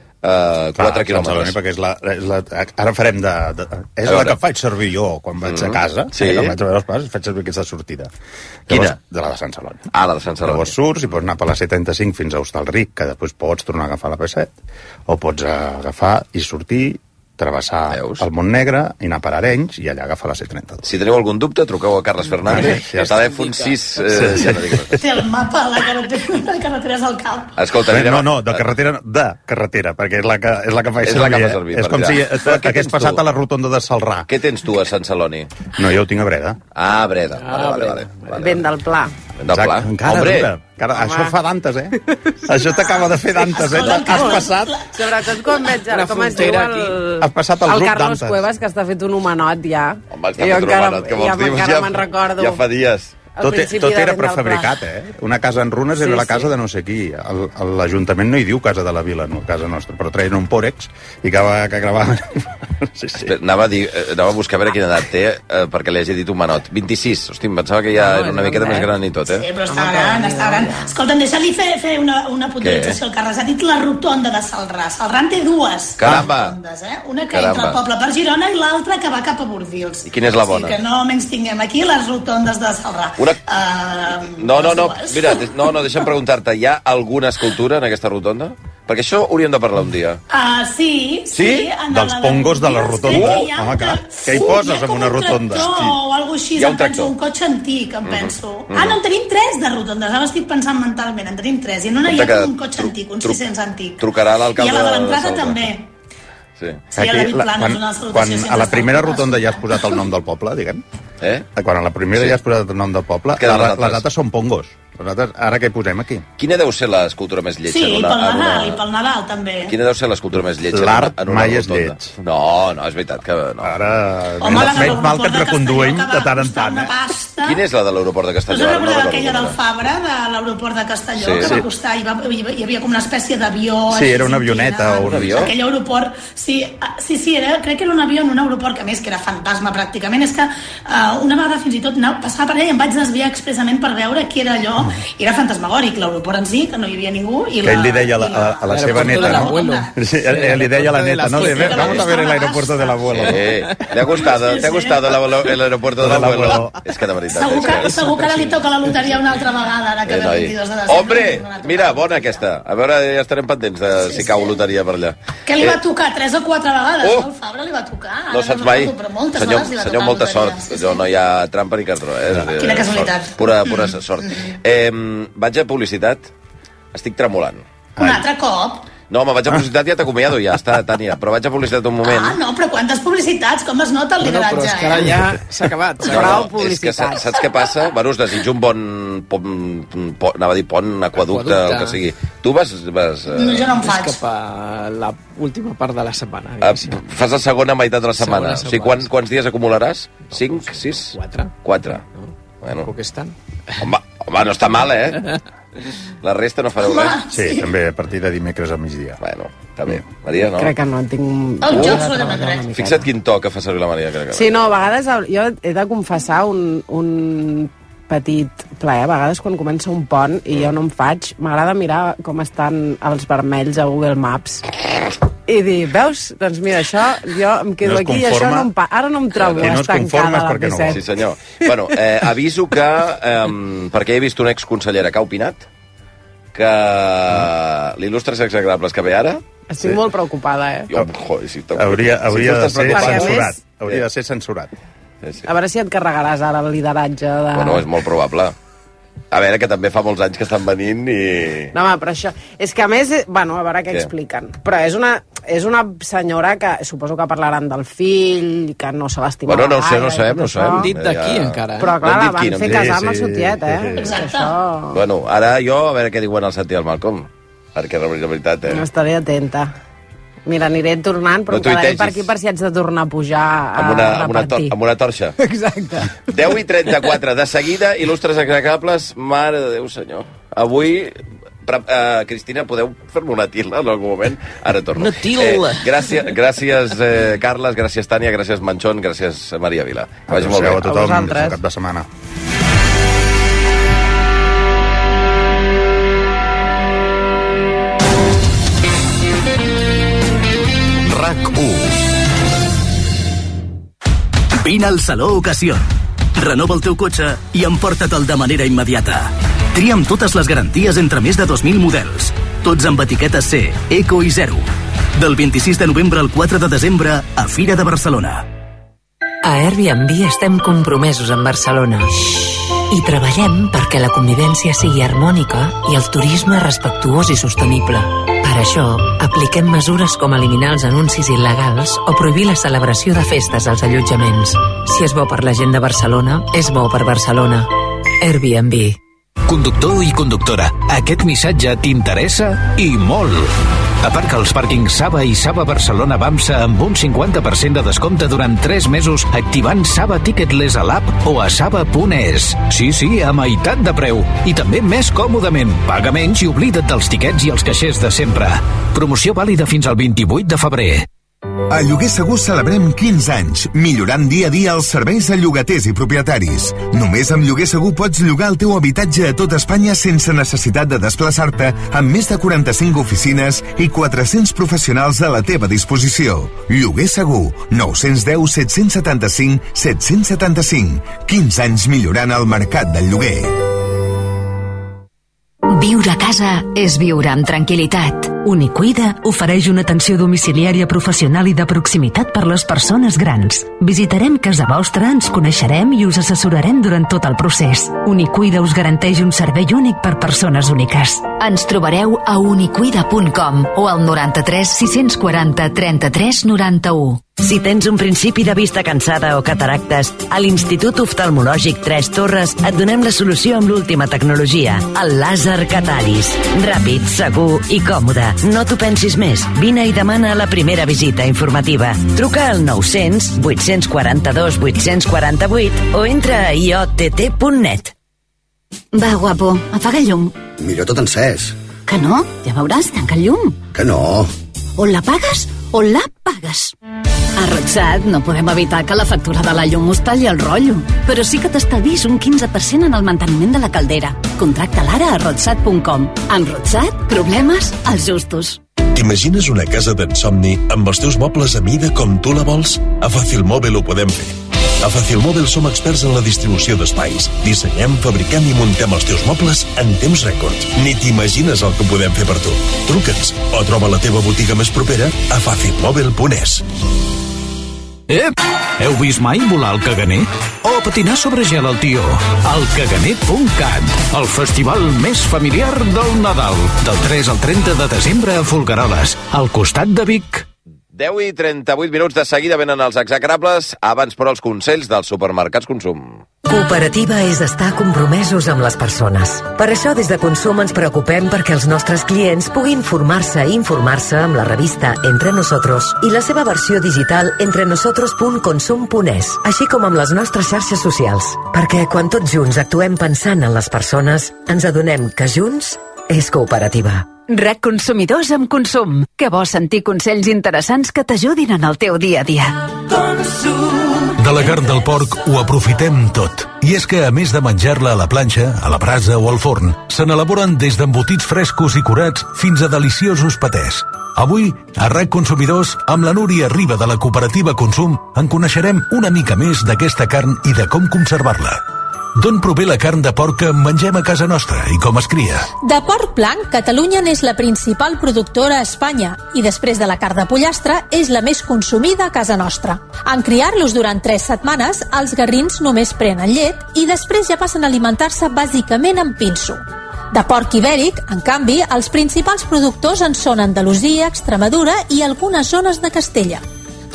Uh, quatre quilòmetres. Perquè és la, és la, ara farem de... de és la que faig servir jo quan vaig mm-hmm. a casa. Sí. Quan vaig a veure els pares, faig servir aquesta sortida. Quina? Llavors, de la de Sant Celoni. Ah, la de Sant Celoni. Llavors surts i pots anar per la C trenta-cinc fins a Hostalric, que després pots tornar a agafar la P set, o pots agafar i sortir, travessar Veus? el Montnegre i anar per Arenys i allà agafar la C trenta-dos. Si teniu algun dubte, truqueu a Carles Fernández, sí, sí, ja telèfon sis... Eh, sí, sí. Ja no dic res. Té el mapa, la carretera, la carretera és al cap. Escolta, no, no, de carretera, de carretera, perquè és la que, és la que faig és servir. La que fa servir és com allà. si hagués passat tu? a la rotonda de Salrà. Què tens tu a Sant Celoni? No, jo ho tinc a Breda. Ah, a Breda. Ah, vale, vale, vale, vale. Ben del Pla. Ben del Pla. Encara, Hombre. Dura. Encara, això fa Dantes, eh? Això t'acaba de fer Dantes, eh? Has passat... Sobretot quan veig la com es diu el... Has passat el, el grup Carlos Dantes. Cuevas, que està fet un homenot ja. Home, està fet un homenot, que vols dir? Ja, ja me'n recordo. Ja fa dies. Tot, tot era prefabricat, eh? Una casa en runes era sí, la casa sí. de no sé qui. L'Ajuntament no hi diu casa de la vila, no, casa nostra, però treien un pòrex i que, que gravaven... Sí, sí. Anava, a dir, anava a buscar a veure quina edat té, eh, perquè li hagi dit un menot. vint-i-sis. Hosti, em pensava que ja no, era una miqueta més gran i tot, eh? Sí, però està gran, està gran. Escolta'm, deixa-li fer, fer una, una puntualització. El Carles ha dit la rotonda de Salrà. Salrà en té dues Caramba. rotondes, eh? Una que Caramba. entra al poble per Girona i l'altra que va cap a Bordils. I quina és la bona? O sigui que no menys tinguem aquí les rotondes de Salrà. Una... Uh, no, no, no, mira, no, no, deixa'm preguntar-te, hi ha alguna escultura en aquesta rotonda? Perquè això hauríem de parlar un dia. Uh, sí, sí. Sí? Dels pongos de la rotonda? Uh, home, clar. Què hi poses amb una rotonda? O alguna així, em penso, un cotxe antic, em penso. Mm-hmm. Ah, no, en tenim tres de rotondes, ara estic pensant mentalment, en tenim tres. I en una hi ha un cotxe antic, un sis cents antic. Trucarà l'alcalde. I a la de l'entrada també. Sí. Sí, Aquí, la, quan, quan a la primera rotonda ja has posat el nom del poble, diguem. Eh? Quan a la primera sí. ja has posat el nom del poble, la, les, les dates són pongos. Nosaltres, ara què posem aquí? Quina deu ser l'escultura més lletja? Sí, una, pel Nadal, una... i pel Nadal també. Quina deu ser l'escultura més lletja? L'art en una, en una mai és rotonda? lleig. No, no, és veritat que no. Ara, Home, menys mal que et reconduïm de tant en tant. Eh? Quina és la de l'aeroport de Castelló? No us recordeu aquella del Fabra, de l'aeroport de Castelló, sí, que va costar, hi, va, hi havia com una espècie d'avió... Sí, era una avioneta o un avió. Aquell aeroport, sí, sí, sí, era, crec que era un avió en un aeroport, que a més que era fantasma pràcticament, és que uh, una vegada fins i tot no, passava per allà i em vaig desviar expressament per veure què era allò, i era fantasmagòric, l'aeroport en si, que no hi havia ningú, i la... Que ell li deia a la, a, a la seva neta, no? Sí, él li deia a la neta, no? Vamos a ver el aeropuerto del abuelo. Sí, ¿te ha gustado, te ha gustado el aeropuerto del abuelo? És que de veritat... Segur que, segur que ara li toca la loteria una altra vegada, ara que ve el vint-i-dos de desembre. Hombre, mira, bona aquesta. A veure, ja estarem pendents de si cau loteria per allà. Que li va tocar tres o quatre vegades, oh! El Fabra li va tocar. No saps mai. Senyor, senyor, molta sort. Jo no hi ha trampa ni cartró, eh? Quina casualitat. Pura, pura sort. Eh, vaig a publicitat. Estic tremolant. Un altre cop? No, home, vaig a publicitat i ja t'acomiado, ja està, Tània. Però vaig a publicitat un moment. Ah, no, però quantes publicitats? Com es nota el lideratge? No, però és que ara ja s'ha acabat. No, no, és que saps què passa? Bueno, us desitjo un bon, pont, pont, anava a dir pont, aquaducte, el que sigui. Tu vas... vas no, jo no em faig. És cap a l'última part de la setmana. Ah, fas la segona meitat de la setmana. setmana. O sigui, quants, quants dies acumularàs? Cinc? Sis? Quatre. Quatre. No, bueno. Poc és tant. Home, home, no està mal, eh? La resta no fareu res? Sí, sí, també a partir de dimecres al migdia. Bueno, també. Maria, no? Crec que no en tinc... El joc s'ho de Fixa't quin to que fa servir la Maria. Crec que sí, no, a vegades jo he de confessar un, un petit plaer. A vegades quan comença un pont i jo no em faig, m'agrada mirar com estan els vermells a Google Maps i dir, veus? Doncs mira, això jo em quedo no aquí i això no em pa... ara no em trobo no estancada a la P set. No. Sí, senyor. Bueno, eh, aviso que, eh, perquè he vist una exconsellera que ha opinat que mm. l'il·lustre sexe agradables que ve ara... Estic sí. molt preocupada, eh? Jo, joder, si hauria hauria si de ser censurat. Més... Hauria de ser censurat. Sí, sí. A veure si et carregaràs ara el lideratge de... Bueno, és molt probable. A veure, que també fa molts anys que estan venint i... No, home, però això... És que a més, bueno, a veure què, què? expliquen. Però és una, és una senyora que suposo que parlaran del fill, que no se l'estima bueno, no ho sé, no ho sabem, no ho sabem. dit d'aquí, ja... encara. Però clar, no la van qui, fer no casar amb el seu tiet, eh? Exacte. Això... Bueno, ara jo, a veure què diuen el Santi i el Malcolm. Perquè, la veritat, eh? Estaré atenta. Mira, aniré tornant, però No em quedaré tuitegis. per aquí per si haig de tornar a pujar a Amb una, amb una, tor repartir. amb una torxa. Exacte. deu i trenta-quatre. De seguida, il·lustres execrables. Mare de Déu, senyor. Avui... Pre uh, Cristina, podeu fer-me una tila en algun moment? Ara torno. Una tila. Eh, gràcies, gràcies eh, Carles, gràcies Tània, gràcies Manchón, gràcies Maria Vila. Que vagi molt bé. A tothom, A bon cap de setmana. RAC u. Vine al Saló Ocasió. Renova el teu cotxe i emporta-te'l de manera immediata. Tria amb totes les garanties entre més de dos mil models. Tots amb etiquetes C, Eco i Zero. Del vint-i-sis de novembre al quatre de desembre a Fira de Barcelona. A Airbnb estem compromesos amb Barcelona i treballem perquè la convivència sigui harmònica i el turisme respectuós i sostenible. Per això, apliquem mesures com eliminar els anuncis il·legals o prohibir la celebració de festes als allotjaments. Si és bo per la gent de Barcelona, és bo per Barcelona. Airbnb. Conductor i conductora, aquest missatge t'interessa i molt. Aparca als pàrquings Saba i Saba Barcelona Bamsa amb un cinquanta per cent de descompte durant tres mesos activant Saba Ticketless a l'app o a saba punt es. Sí, sí, a meitat de preu. I també més còmodament. Paga menys i oblida't dels tiquets i els caixers de sempre. Promoció vàlida fins al vint-i-vuit de febrer. A Lloguer Segur celebrem quinze anys, millorant dia a dia els serveis a llogaters i propietaris. Només amb Lloguer Segur pots llogar el teu habitatge a tot Espanya sense necessitat de desplaçar-te, amb més de quaranta-cinc oficines i quatre-cents professionals a la teva disposició. Lloguer Segur, nou deu zero, set set cinc, set set cinc. quinze anys millorant el mercat del lloguer. Viure a casa és viure amb tranquil·litat. Unicuida ofereix una atenció domiciliària professional i de proximitat per les persones grans. Visitarem casa vostra, ens coneixerem i us assessorarem durant tot el procés. Unicuida us garanteix un servei únic per persones úniques. Ens trobareu a unicuida punt com o al noranta-tres sis quaranta trenta-tres noranta-u. Si tens un principi de vista cansada o cataractes, a l'Institut Oftalmològic Tres Torres et donem la solució amb l'última tecnologia, el làser Catalis. Ràpid, segur i còmode. No t'ho pensis més. Vine i demana la primera visita informativa. Truca al nou-cents, vuit-cents quaranta-dos, vuit-cents quaranta-vuit o entra a i o te te punt net. Va, guapo, apaga el llum. Mira tot encès. Que no? Ja veuràs, tanca el llum. Que no. O l'apagues o la pagues. A Rotsat no podem evitar que la factura de la llum us talli el rotllo, però sí que t'estalvis un quinze per cent en el manteniment de la caldera. Contracta l'ara a rotsat punt com. Amb Rotsat, problemes als justos. T'imagines una casa d'ensomni amb els teus mobles a mida com tu la vols? A Facilmòbil ho podem fer. A Facilmòbil som experts en la distribució d'espais. Dissenyem, fabriquem i muntem els teus mobles en temps rècord. Ni t'imagines el que podem fer per tu. Truca'ns o troba la teva botiga més propera a facilmòbil punt es. Ep! Heu vist mai volar el caganer? O patinar sobre gel al Tió? El caganer punt cat, el festival més familiar del Nadal. Del tres al trenta de desembre a Folgueroles, al costat de Vic. deu i trenta-vuit minuts, de seguida venen els execrables, abans però els consells dels supermercats Consum. Cooperativa és estar compromesos amb les persones. Per això des de Consum ens preocupem perquè els nostres clients puguin formar-se i informar-se amb la revista Entre Nosotros i la seva versió digital entrenosotros punt consum punt es, així com amb les nostres xarxes socials. Perquè quan tots junts actuem pensant en les persones, ens adonem que junts és cooperativa. RAC Consumidors amb Consum. Que bo sentir consells interessants que t'ajudin en el teu dia a dia. De la carn del porc ho aprofitem tot. I és que, a més de menjar-la a la planxa, a la brasa o al forn, se n'elaboren des d'embotits frescos i curats fins a deliciosos patès. Avui, a RAC Consumidors, amb la Núria Riba de la cooperativa Consum, en coneixerem una mica més d'aquesta carn i de com conservar-la. D'on prové la carn de porc que mengem a casa nostra i com es cria? De porc blanc, Catalunya n'és la principal productora a Espanya i després de la carn de pollastre és la més consumida a casa nostra. En criar-los durant tres setmanes, els garrins només prenen llet i després ja passen a alimentar-se bàsicament amb pinso. De porc ibèric, en canvi, els principals productors en són Andalusia, Extremadura i algunes zones de Castella.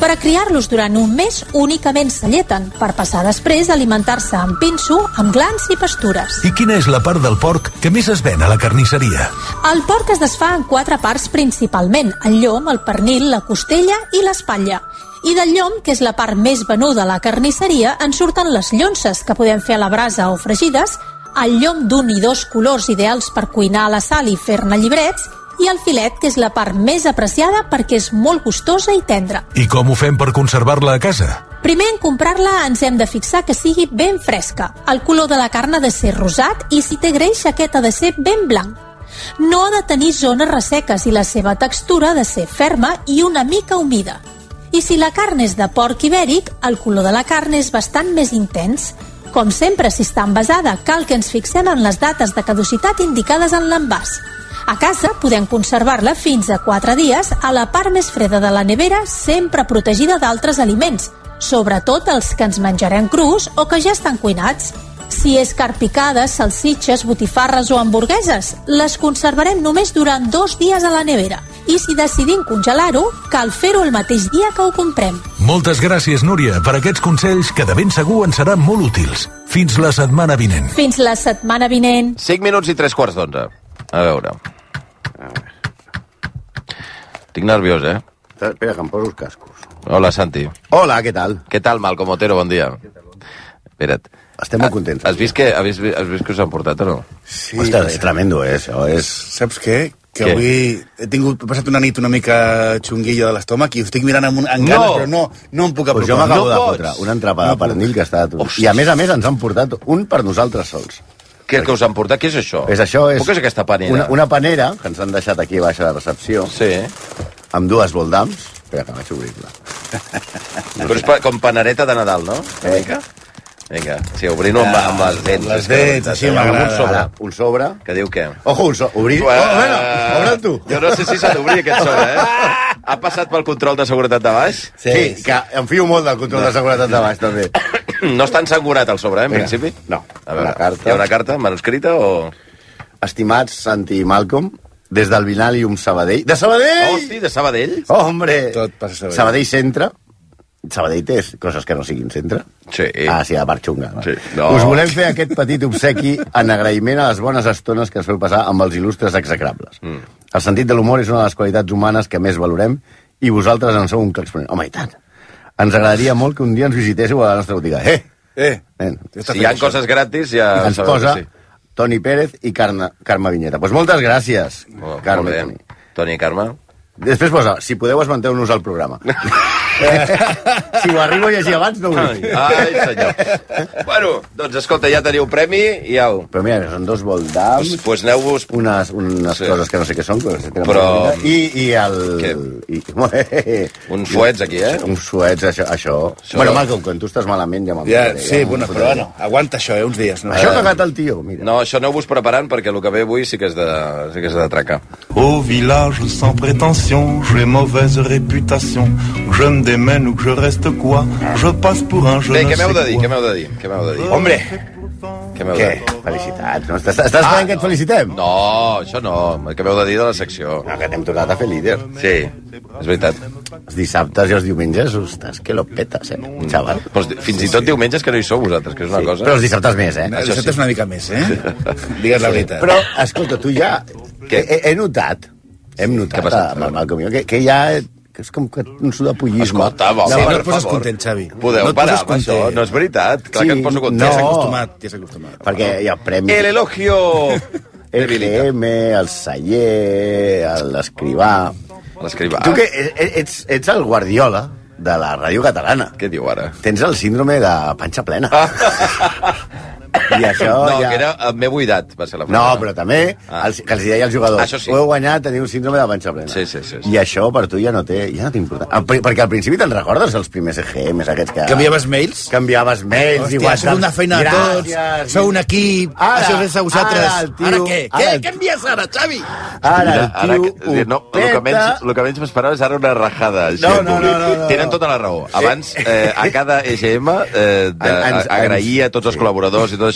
Per a criar-los durant un mes únicament s'alleten, per passar després a alimentar-se amb pinso, amb glans i pastures. I quina és la part del porc que més es ven a la carnisseria? El porc es desfà en quatre parts principalment: el llom, el pernil, la costella i l'espatlla. I del llom, que és la part més venuda a la carnisseria, en surten les llonces, que podem fer a la brasa o fregides, el llom d'un i dos colors ideals per cuinar a la sal i fer-ne llibrets, i el filet, que és la part més apreciada perquè és molt gustosa i tendra. I com ho fem per conservar-la a casa? Primer, en comprar-la ens hem de fixar que sigui ben fresca. El color de la carn ha de ser rosat i si té greix aquest ha de ser ben blanc. No ha de tenir zones resseques i la seva textura ha de ser ferma i una mica humida. I si la carn és de porc ibèric, el color de la carn és bastant més intens. Com sempre, si està envasada, cal que ens fixem en les dates de caducitat indicades en l'envàs. A casa podem conservar-la fins a quatre dies a la part més freda de la nevera, sempre protegida d'altres aliments, sobretot els que ens menjarem crus o que ja estan cuinats. Si és carn picada, salsitxes, botifarres o hamburgueses, les conservarem només durant dos dies a la nevera. I si decidim congelar-ho, cal fer-ho el mateix dia que ho comprem. Moltes gràcies, Núria, per aquests consells que de ben segur ens seran molt útils. Fins la setmana vinent. Fins la setmana vinent. cinc minuts i tres quarts d'onze. A veure. Estic nerviós, eh? Espera, que em poso els cascos. Hola, Santi. Hola, què tal? Què tal, Malcom Otero? Bon dia. Espera't. Estem molt contents. Has vist que, has vist, has vist que us han portat o no? Sí. Ostres, és tremendo, eh, això. És... Saps què? Que Què? avui he tingut, he passat una nit una mica xunguilla de l'estómac i ho estic mirant amb, un, amb ganes, No! però no, no em puc Pues apropar. jo m'acabo no de pots. fotre una entrapada No de pernil que està... Ostres. I a més a més ens han portat un per nosaltres sols. Què que us han portat? Què és això? És això, és... Què és aquesta panera? Una, una panera que ens han deixat aquí a baixa de recepció. Sí. Amb dues voldams. Espera, que vaig a obrir-la. Però és pa- com panereta de Nadal, no? Una mica? Vinga, sí, obrint-ho amb, amb les dents. Les És que, dents, així amb m'agrada. un sobre. Un sobre. Que diu què? Ojo, un sobre. Obrir... Uh, Oh, bueno, obre'l tu. Jo no sé si s'ha d'obrir aquest sobre, eh? Ha passat pel control de seguretat de baix? Sí, sí, que em fio molt del control de seguretat de baix, també. No està ensangurat el sobre, eh, en Mira, principi? No. A veure, Una carta. hi ha una carta manuscrita o...? Estimats Santi i Malcolm, des del Vinalium Sabadell... De Sabadell! Hosti, de Sabadell? Oh, hombre! Tot passa a Sabadell. Sabadell Centre. Sabadell té coses que no siguin centre. Sí. Ah, sí, la part xunga. No? Sí. No. Us volem fer aquest petit obsequi en agraïment a les bones estones que es feu passar amb els il·lustres execrables. Mm. El sentit de l'humor és una de les qualitats humanes que més valorem i vosaltres en sou un clar exponent. Home, i tant. Ens agradaria molt que un dia ens visitéssiu a la nostra botiga. Eh! Eh! Ben, Si hi ha coses gratis, ja... ens sabeu posa que sí. Toni Pérez i Carme, Carme Vinyeta. Pues moltes gràcies, Oh, Carme molt i bé. Toni. Toni i Carme. Després posa, si podeu esmenteu-nos al programa. Si ho arribo a llegir abans, no ho dic. Ai, senyor. Bueno, doncs escolta, ja teniu premi i au. Però mira, són dos voldams. Doncs pues aneu-vos... Unes, unes Sí. sí. coses que no sé què són, però... que tenen Però- molta vida. I, i el... Què? I... Uns fuets aquí, eh? Uns fuets, això. això. Això- Bueno, Malcolm, quan tu estàs malament ja me'n Ja, fotré, sí, ja bueno, me'n però fotré. bueno, aguanta això, eh, uns dies. No? Això ha cagat el tio, mira. No, això aneu-vos preparant perquè el que ve avui sí que és de, sí que és de traca. Au village sans prétention, j'ai mauvaise réputation. Je me démène ou que je reste quoi, je passe pour un je Bé, ne què m'heu sais de dir? quoi. Què m'heu de dir? Què m'heu de dir? Hombre, Què m'heu què? de dir? Felicitats. No? Estàs, estàs esperant que et felicitem? No, això no. Què m'heu de dir de la secció? No, que t'hem tornat a fer líder. Sí, és veritat. Els dissabtes i els diumenges, ostres, que lo petes, eh, xaval. Però els- fins i tot diumenges que no hi sou vosaltres, que és una Sí, cosa... però els dissabtes més, eh? Això sí. És una mica més, eh? Digues la veritat. Però, escolta, tu ja... Què? He, he notat, hem notat Què ha passat? amb el Malcolm i jo, que, que ja... Que és com que un sudapollisme. Escolta, va, Sí, per no et poses favor. content, Xavi. Podeu No et parar poses amb això, content. no és veritat. Clar Sí, que em poso content. Ja no. s'ha acostumat, ja s'ha acostumat. Perquè hi ha premis. El elogio El de G M, el celler, l'escrivà... L'escrivà. Tu que ets, ets el Guardiola de la ràdio catalana. Què diu ara? Tens el síndrome de panxa plena. I això No, ja... que era el m'he buidat, va ser la No, frase. però també Ah. els, que els deia als jugadors, Això sí. ho heu guanyat, teniu síndrome de panxa plena. Sí, sí, sí, sí. I això per tu ja no té, ja no té importància. Al pri- Perquè al principi te'n recordes els primers E G Ms aquests que... Canviaves mails? Canviaves mails Hòstia, i whatsapps. sou una feina de tots, Gràcies. sou un equip, Ara, això és a vosaltres. ara el tio- Ara què? ara Què? el- Què envies ara, Xavi? Ara el Ara, tio que- dir, no, el, que menys, el que menys m'esperava és ara una rajada. Així, No, en no, públic. no, no, no. Tenen tota la raó. Abans, eh, a cada E G M, eh, de, Ens- a, agrair a tots els sí. col·laboradors i tot això,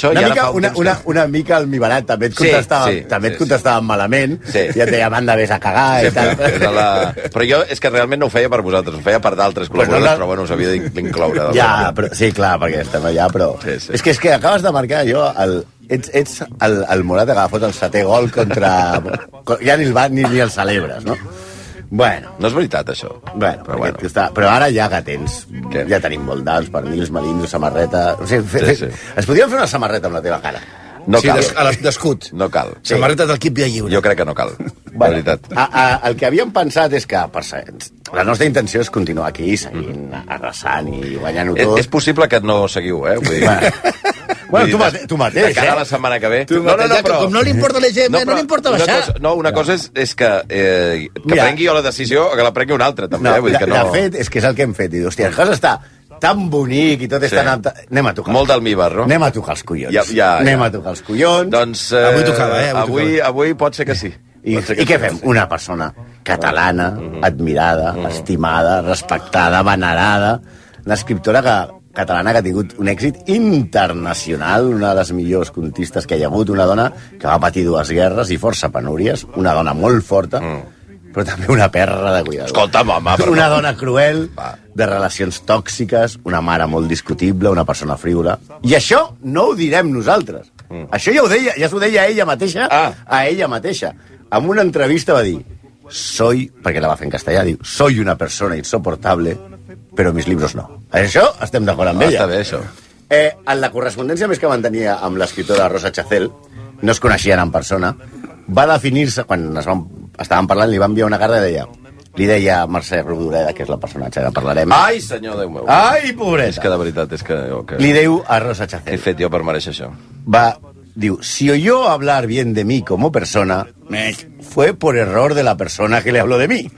això una i ara mica, fa un una, temps una, que... una mica el Mibarat, també et Sí, contestaven, sí, també sí, et contestaven sí. malament, Sí. i et deia, manda, vés a cagar i Sempre, tal. era la... Però jo és que realment no ho feia per vosaltres, ho feia per d'altres Pues no col·laboradors, la- però bueno, us havia d'incloure. Ja, però, sí, clar, perquè estem allà, però... Sí, sí. És que és que acabes de marcar, jo, el, ets, ets el, el Morata que va fotre el setè gol contra... Ja ni el va ni, ni el celebres, no? Bueno. No és veritat, això. Bueno, però, bueno. Està, però ara ja que tens... Què? Ja tenim moldans, pernils, melindros, samarreta... O sigui, fe, Sí, sí, sí. sí. Es podien fer una samarreta amb la teva cara. No Sí, cal. des- a la- d'escut. No cal. Sí. Samarreta del Quip Via Lliure. Jo crec que no cal, de Bueno, veritat. a, a, el que havíem pensat és que per, se- la nostra intenció és continuar aquí, seguint, arrasant i guanyant-ho És, tot. és possible que no seguiu, eh? Vull dir... Bueno, Vull tu dir, mate- tu mateix, de cara eh? a la setmana que ve... Tu mateix, ja que com no li importa l'E G M, no però li importa una baixar. Cosa, no, una cosa és, és que, eh, que Mira. prengui jo la decisió o que la prengui un altre, també. No, eh? Vull dir que no... de fet, és que és el que hem fet. I, hòstia, el cas està tan bonic i tot és Sí. tan... Anem a tocar. Molt d'almíbar, no? Anem a tocar els collons. Ja, ja, ja. Anem a tocar els collons. Doncs... Eh, Avui tocava, eh? Avui Avui, tocava. avui pot ser que sí. I, Pot ser I que què sí. fem? Una persona catalana, admirada, estimada, respectada, venerada, una escriptora que, catalana que ha tingut un èxit internacional, una de les millors contistes que hi ha hagut, una dona que va patir dues guerres i força penúries, una dona molt forta, però també una perra de cuidador. Escolta'm, home, però Una no. dona cruel, de relacions tòxiques, una mare molt discutible, una persona frívola. I això no ho direm nosaltres. Mm. Això ja ho deia, ja s'ho deia ella mateixa, ah. a ella mateixa. En una entrevista va dir, soy, perquè la va fer en castellà, diu, soy una persona insoportable, però mis libros no. Això estem d'acord amb Ah, ella. està bé, això. Eh, en la correspondència més que mantenia amb l'escriptora Rosa Chacel, no es coneixien en persona, va definir-se, quan es van, estaven parlant, li va enviar una carta i deia, li deia a Mercè Rodoreda, que és la personatge que parlarem. Ai, senyor Déu meu. Ai, pobreta. És que de veritat, és que... Jo, que... Li diu a Rosa Què Chacel. he fet jo per mereixer això? Va, diu, si oyó hablar bien de mí como persona, fue por error de la persona que le habló de mí.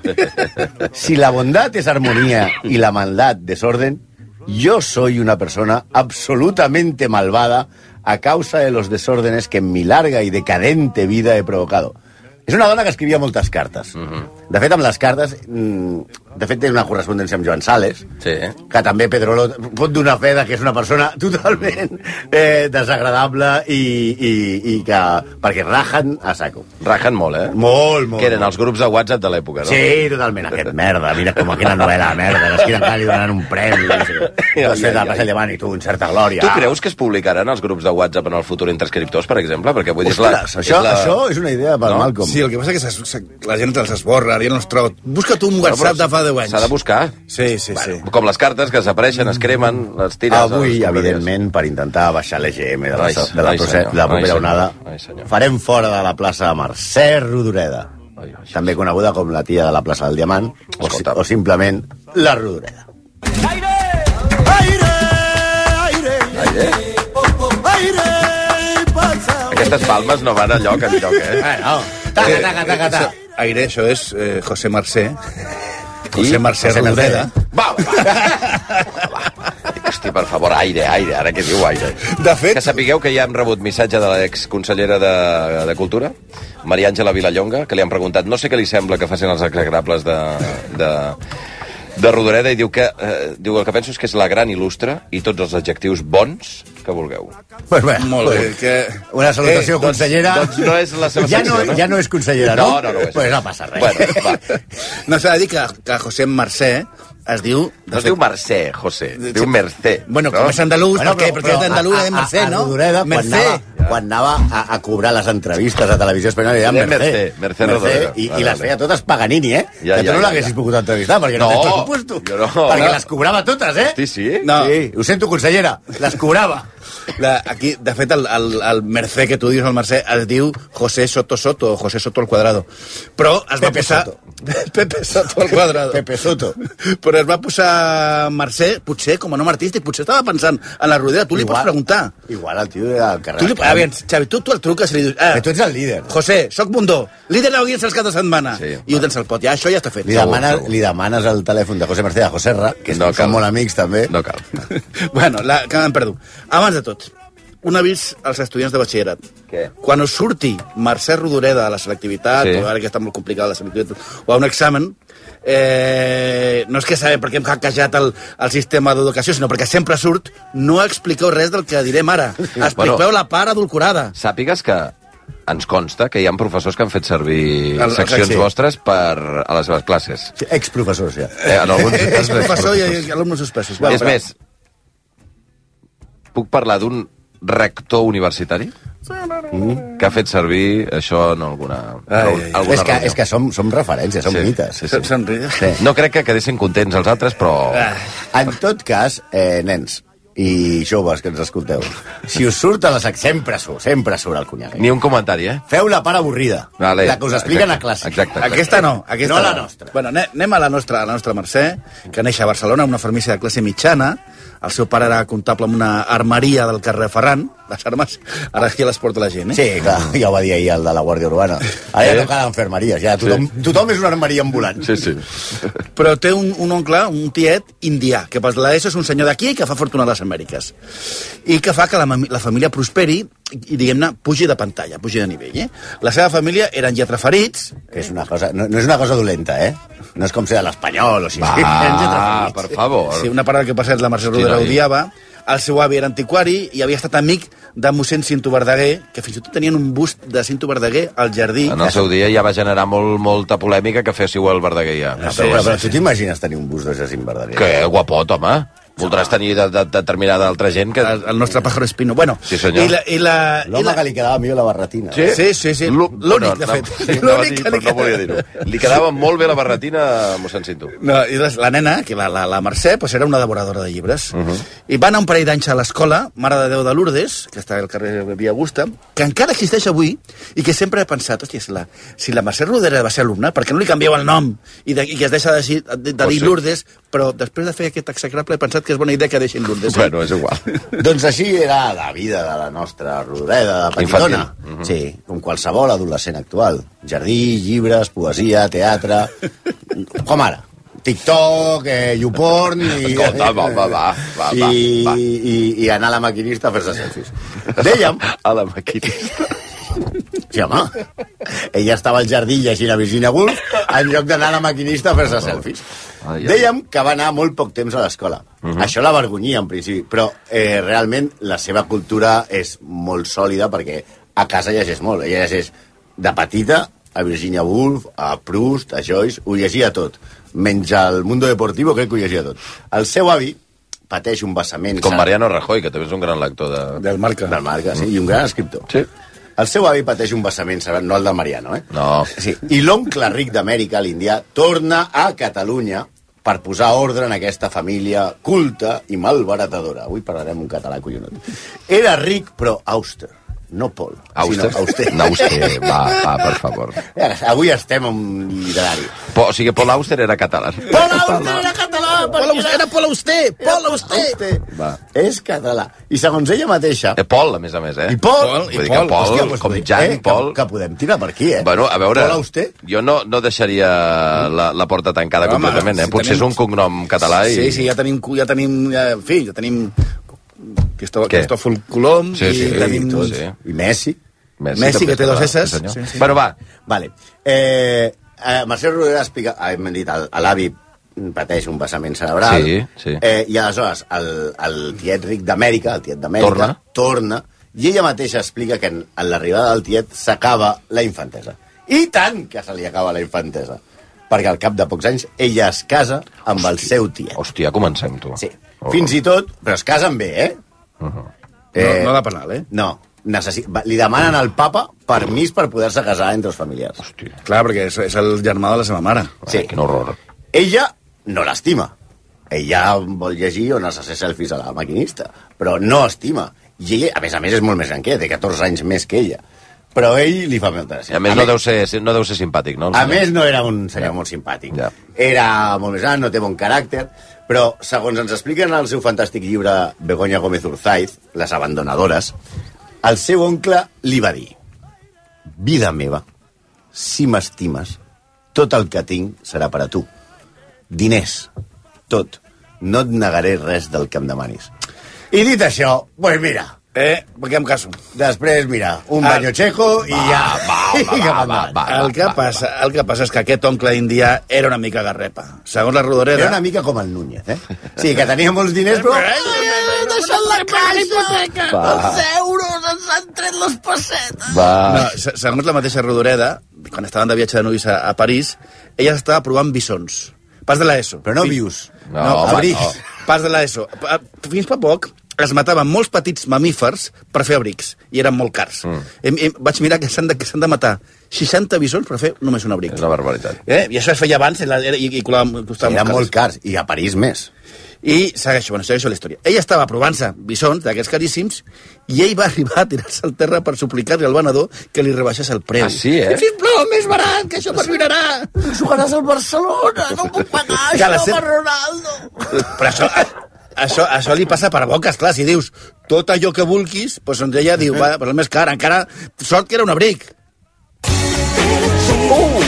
Si la bondad es armonía y la maldad desorden, yo soy una persona absolutamente malvada a causa de los desórdenes que en mi larga y decadente vida he provocado. És una dona que escrivia moltes cartes. Uh -huh. De fet, amb les cartes... De fet, té una correspondència amb Joan Sales, sí. que també Pedrolo pot donar fe de que és una persona totalment eh, desagradable i, i, i que... perquè rajen a saco. Rajen molt, eh? Molt, molt. Que eren els grups de WhatsApp de l'època, no? Sí, totalment. Aquest merda, mira com quina novel·la de merda, que escriuen que li donaran un premi. No sé. Ai, Has fet ai, la ai. passa llevant i tu, en certa glòria. Tu creus que es publicaran els grups de WhatsApp en el futur entre escriptors, per exemple? Perquè vull dir... és la- Ostres, això, és la... això és una idea per No? Malcolm. Sí, el que passa és que se- se- la gent els esborra, ja no els troba. Busca tu un WhatsApp Bueno, però de fa deu anys. S'ha de buscar. Sí, sí, sí. Com les cartes que desapareixen, es cremen, les tires... a les Avui, escombraries. evidentment, per intentar baixar l'E G M de la, Ai, de la, ai, proce- senyor, de la ai, propera senyor, onada, ai, senyor. farem fora de la plaça Mercè Rodoreda, també coneguda com la tia de la plaça del Diamant, o, si, o simplement la Rodoreda. Aquestes palmes no van a lloc enlloc, eh? Bueno, taca, taca, taca, taca. Aire, això és eh, José Mercè. José Mercè José Rodoreda. Va, va. Hosti, per favor, aire, aire, ara què diu aire? De fet... Que sapigueu que ja hem rebut missatge de l'exconsellera de, de Cultura, Maria Àngela Vilallonga, que li han preguntat, no sé què li sembla que facin els exagrables de, de, de Rodoreda, i diu que, eh, diu, el que penso és que és la gran il·lustre i tots els adjectius bons que vulgueu. Pues bé, Molt bé, que... una salutació, Eh, doncs- consellera. doncs no és la seva ja secció, no, no? Ja no és consellera, no? No, no, no ho és. Pues no passa res. Bueno, va. No s'ha de dir que, que José Mercè es diu... No es diu Mercè, José, es diu Mercè. Bueno, com és andalús, Bueno, perquè, però- perquè però és andalús, a- és Mercè, a- a no? Rodoreda, quan Mercè. anava, quan anava a, a cobrar les entrevistes a Televisió Espanyola, li deien Deien Mercè. Mercè, Mercè Rodoreda. I, Vale, i les vale. feia totes Paganini, eh? Ja, que ja, tu no ja, l'haguessis ja. pogut entrevistar, perquè no, No, tens pressupuesto. jo no. Perquè No. les cobrava totes, eh? Sí, sí? No. Sí, ho sento, consellera, les cobrava. La, aquí, de fet, el, el, el Mercè que tu dius, el Mercè, es diu José Soto Soto, o José Soto al quadrado. Però es va Pepe posar... Soto. Pepe Soto al quadrado. Pepe Soto. Però es va posar Mercè, potser, com a nom artístic, potser estava pensant en la Rodera. Tu li pots preguntar. Igual el tio era el carrer. Tu li, a veure, Xavi, tu, tu el truques i li dius... Ah, Que tu ets el líder. José, soc Bundó, líder d'audiència els caps de setmana. Sí, I ho tens al pot. Ja, això ja està fet. Li demanes, li demanes el telèfon de José Mercè a José Ra, que No no cal. són molt amics també. No cal. Bueno, la, que m'han perdut. Abans de tot, un avís als estudiants de batxillerat. Què? Quan us surti Mercè Rodoreda a la selectivitat, Sí. o ara que està molt complicada la selectivitat, o a un examen, eh, no és que sabem per què hem hackejat el, el sistema d'educació, sinó perquè sempre surt, no expliqueu res del que direm ara. Expliqueu Bueno. la part adulcorada. Sàpigues que ens consta que hi ha professors que han fet servir El- seccions sí. vostres per a les seves classes. Sí, exprofessors, ja. Eh, en alguns casos, Exprofessor i exprofessors. alumnes suspesos. És més, puc parlar d'un rector universitari mm. que ha fet servir això en alguna, Ai, alguna és que, reunió. és que som, som referències, som Sí, mites. sí, sí. Sí. No crec que quedessin contents els altres, però... En tot cas, eh, nens i joves que ens escolteu, si us surt a la sec, sempre surt, sempre surt el conyac. Ni un comentari, eh? Feu la part avorrida, Vale. la que us expliquen Exacte, a classe. exacte, exacte. Aquesta no, aquesta No la nostra. Bueno, ane- anem a la nostra, a la nostra Mercè, que neix a Barcelona, una família de classe mitjana. El seu pare era comptable en una armeria del carrer Ferran, les armes, ara aquí les porta la gent, eh? Sí, clar, ja ho va dir ahir el de la Guàrdia Urbana. Ara ja Eh? toca d'enfermeries, ja tothom, tothom és una armeria ambulant. Sí, sí. Però té un, un oncle, un tiet indià, que per l'ESO és un senyor d'aquí que fa fortuna a les Amèriques. I que fa que la, mami- la família prosperi i, diguem-ne, pugi de pantalla, pugi de nivell, eh? La seva família eren lletraferits. Que és una cosa, no, no és una cosa dolenta, eh? No és com ser de l'Espanyol o si... Va, per favor. Sí, una part del que passa és la Mercè Sí, Rodera noi. odiava. El seu avi era antiquari i havia estat amic de mossèn Cinto Verdaguer, que fins i tot tenien un bust de Cinto Verdaguer al jardí. En el seu dia ja va generar molt, molta polèmica que féssiu el Verdaguer ja. No, però, però tu t'imagines tenir un bus de Jacint Verdaguer? Que guapot, home. Voldràs tenir de, de, determinada altra gent que... El, el nostre pájaro espino. Bueno, sí, senyor. i la, i la, L'home i la... que li quedava millor la barretina. Sí? Sí, sí, sí. L'únic, de fet. Sí, anava a dir, però no volia dir-ho. Li quedava molt bé la barretina a mossèn Cinto. No, i la, la nena, que la, la, la Mercè, pues era una devoradora de llibres. Uh -huh. I va anar un parell d'anys a l'escola, Mare de Déu de Lourdes, que està al carrer Via Augusta, que encara existeix avui, i que sempre he pensat, hòstia, si la, si la Mercè Rodera va ser alumna, per què no li canvieu el nom i, de, i que es deixa de, de, de, de Pues dir sí. Lourdes, però després de fer aquest execrable he pensat que és bona idea que deixin Lourdes. Eh? Bueno, és igual. Doncs així era la vida de la nostra Rodoreda, de petitona. Infantil. Sí, com qualsevol adolescent actual. Jardí, llibres, poesia, teatre... Com ara. TikTok, eh, YouPorn... I, Escolta, va, va, va, va, i, va, va. I, i anar a la maquinista a fer-se selfies. Dèiem... A la maquinista. Sí, home. Ella estava al jardí llegint a Virginia Woolf en lloc d'anar a la maquinista a fer-se selfies. Ai, ai. Dèiem que va anar molt poc temps a l'escola. Mhm. Això la vergonyia, en principi, però eh, realment la seva cultura és molt sòlida perquè a casa llegeix molt. Ella llegeix de petita a Virginia Woolf, a Proust, a Joyce, ho llegia tot. Menys el Mundo Deportivo, crec que ho llegia tot. El seu avi pateix un vessament... Com Mariano Rajoy, que també és un gran lector de... Del Marca. Del Marca, sí, i un gran escriptor. Sí. El seu avi pateix un vessament cerebral, no el del Mariano, eh? No. Sí. I l'oncle ric d'Amèrica, l'indià, torna a Catalunya per posar ordre en aquesta família culta i malbaratadora. Avui parlarem un català collonut. Era ric, però auster. No Paul, Auster? sinó auster. No, Auster, va, va, per favor. Avui estem en literari. Po, o sigui, Paul Auster era català. Paul Auster era català! Paul Auster, era Paul Auster! Paul Auster! Va. És català. I segons ella mateixa... Eh, Paul, a més a més, eh? I Paul, Vull dir que Paul, hòstia, doncs, com eh, Jan, que, Paul... Que podem tirar per aquí, eh? Bueno, a veure, Paul Auster? jo no, no deixaria la, la porta tancada Home, completament, eh? si Potser tenim- és un cognom català i... Sí, sí, ja tenim, ja tenim ja, en fi, ja tenim Cristòfol, Què? Cristòfol Colom Sí, sí, i tenim... i tot, sí. I Messi. Messi, Messi, que té dos català, esses. sí, senyor. Sí, sí. Bueno, va. Vale. Eh, eh, Mercè Rodoreda explica... Ah, hem dit, el- l'avi pateix un vessament cerebral. Sí, sí. Eh, I aleshores, el, el tiet ric d'Amèrica, el tiet d'Amèrica, Torna. torna, i ella mateixa explica que en, en l'arribada del tiet s'acaba la infantesa. I tant que se li acaba la infantesa. Perquè al cap de pocs anys ella es casa amb el seu tiet. Hòstia, comencem, tu. Sí. Fins i tot, però es casen bé, eh? Uh -huh. No, no de penal, eh? No. Necessi... va- Li demanen al papa permís per poder-se casar entre els familiars. Hòstia. Clar, perquè és, és el germà de la seva mare. Sí. Quin horror. Ella no l'estima. Ella vol llegir o anar-se a fer selfies a la maquinista, però no estima. I ella, a més a més, és molt més gran que ella, té catorze anys més que ella. Però ell li fa molta gràcia. I a més, no, deu ser, no deu ser simpàtic, no? el A senyor? més, no era un senyor molt simpàtic. Ja. Era molt més gran, no té bon caràcter, però, segons ens expliquen al seu fantàstic llibre Begoña Gómez Urzaiz, Les abandonadores, el seu oncle li va dir: vida meva, si m'estimes, tot el que tinc serà per a tu. Diners, tot. No et negaré res del que em demanis. I dit això, doncs pues mira, Eh, perquè em caso. Després, mira, un ah. baño checo i ja... Va, va, va, va, va, el, que passa, el que passa és que aquest oncle indià era una mica garrepa. Segons la Rodoreda... Era una mica com el Núñez, eh? Sí, que tenia molts diners, però... He deixat la caixa! Els euros, ens han tret les pessetes! Va. No, segons la mateixa Rodoreda, quan estaven de viatge de nuvis a, a París, ella estava provant bisons. Pas de l'ESO. Però no vius. No, no, home, no. Pas de l'ESO. Fins fa poc es mataven molts petits mamífers per fer abrics, i eren molt cars. Mm. Em, em, vaig mirar que s'han de, que s'han de matar seixanta bisons per fer només un abric. És una barbaritat. Eh? I això es feia abans i, i, i costava eren molt cars, i a París més. I segueixo, bueno, segueixo la història. Ella estava provant-se bisons d'aquests caríssims i ell va arribar a tirar-se al terra per suplicar-li al venedor que li rebaixés el preu. Ah, sí, eh? Sisplau, més barat, que això m'arruïnarà. Jugaràs al Barcelona, no puc pagar això per Ronaldo. Però això... Això, això li passa per boques, clar, si dius tot allò que vulguis, doncs ella diu, va, però el més car, encara sort que era un abric. Uh!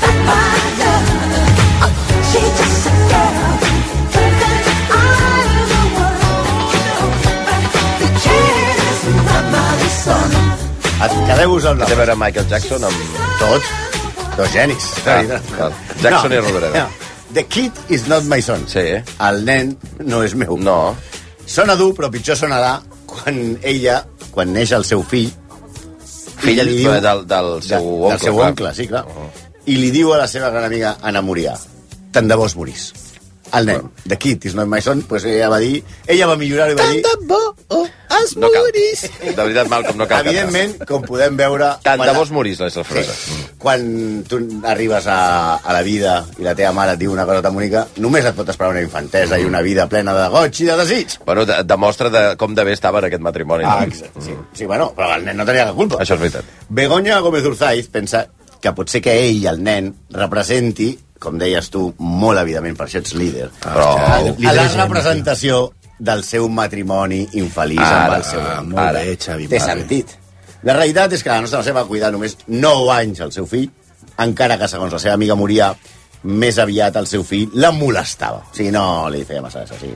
Quedeu-vos amb la... Té a veure Michael Jackson amb... Tots. Dos genis. Ah, ah, Jackson no, i Rodoreda. No. The kid is not my son. Sí. El nen no és meu. No. Sona dur, però pitjor sonarà quan ella, quan neix el seu fill... Fill li diu, del, del seu de, oncle. Del seu oncle, sí, clar. Uh -huh. I li diu a la seva gran amiga Anna Murià, tant de bo es morís. El nen, uh -huh. The kid is not my son, pues ella va dir... Ella va millorar i va dir... Tant de bo es no morís. De veritat, Malcolm, no cal. Evidentment, com podem veure... Tant de bo es morís, és la frase. Sí. Quan tu arribes a, a la vida i la teva mare et diu una cosa tan bonica, només et pot esperar una infantesa mm. i una vida plena de goig i de desig. Bueno, de, demostra de com de bé estava en aquest matrimoni. Ah, exacte. Sí. sí, bueno, però el nen no tenia la culpa. Això és veritat. Begoña Gómez Urzaiz pensa que pot ser que ell, el nen, representi, com deies tu, molt evidentment, per això ets líder, però... a la representació del seu matrimoni infeliç ara, amb el seu molt ara. Bé, Xavi. Té sentit. La realitat és que la nostra Mercè va cuidar només nou anys el seu fill, encara que, segons la seva amiga Murià, més aviat el seu fill la molestava. O sigui, no li feia massa això. O sigui,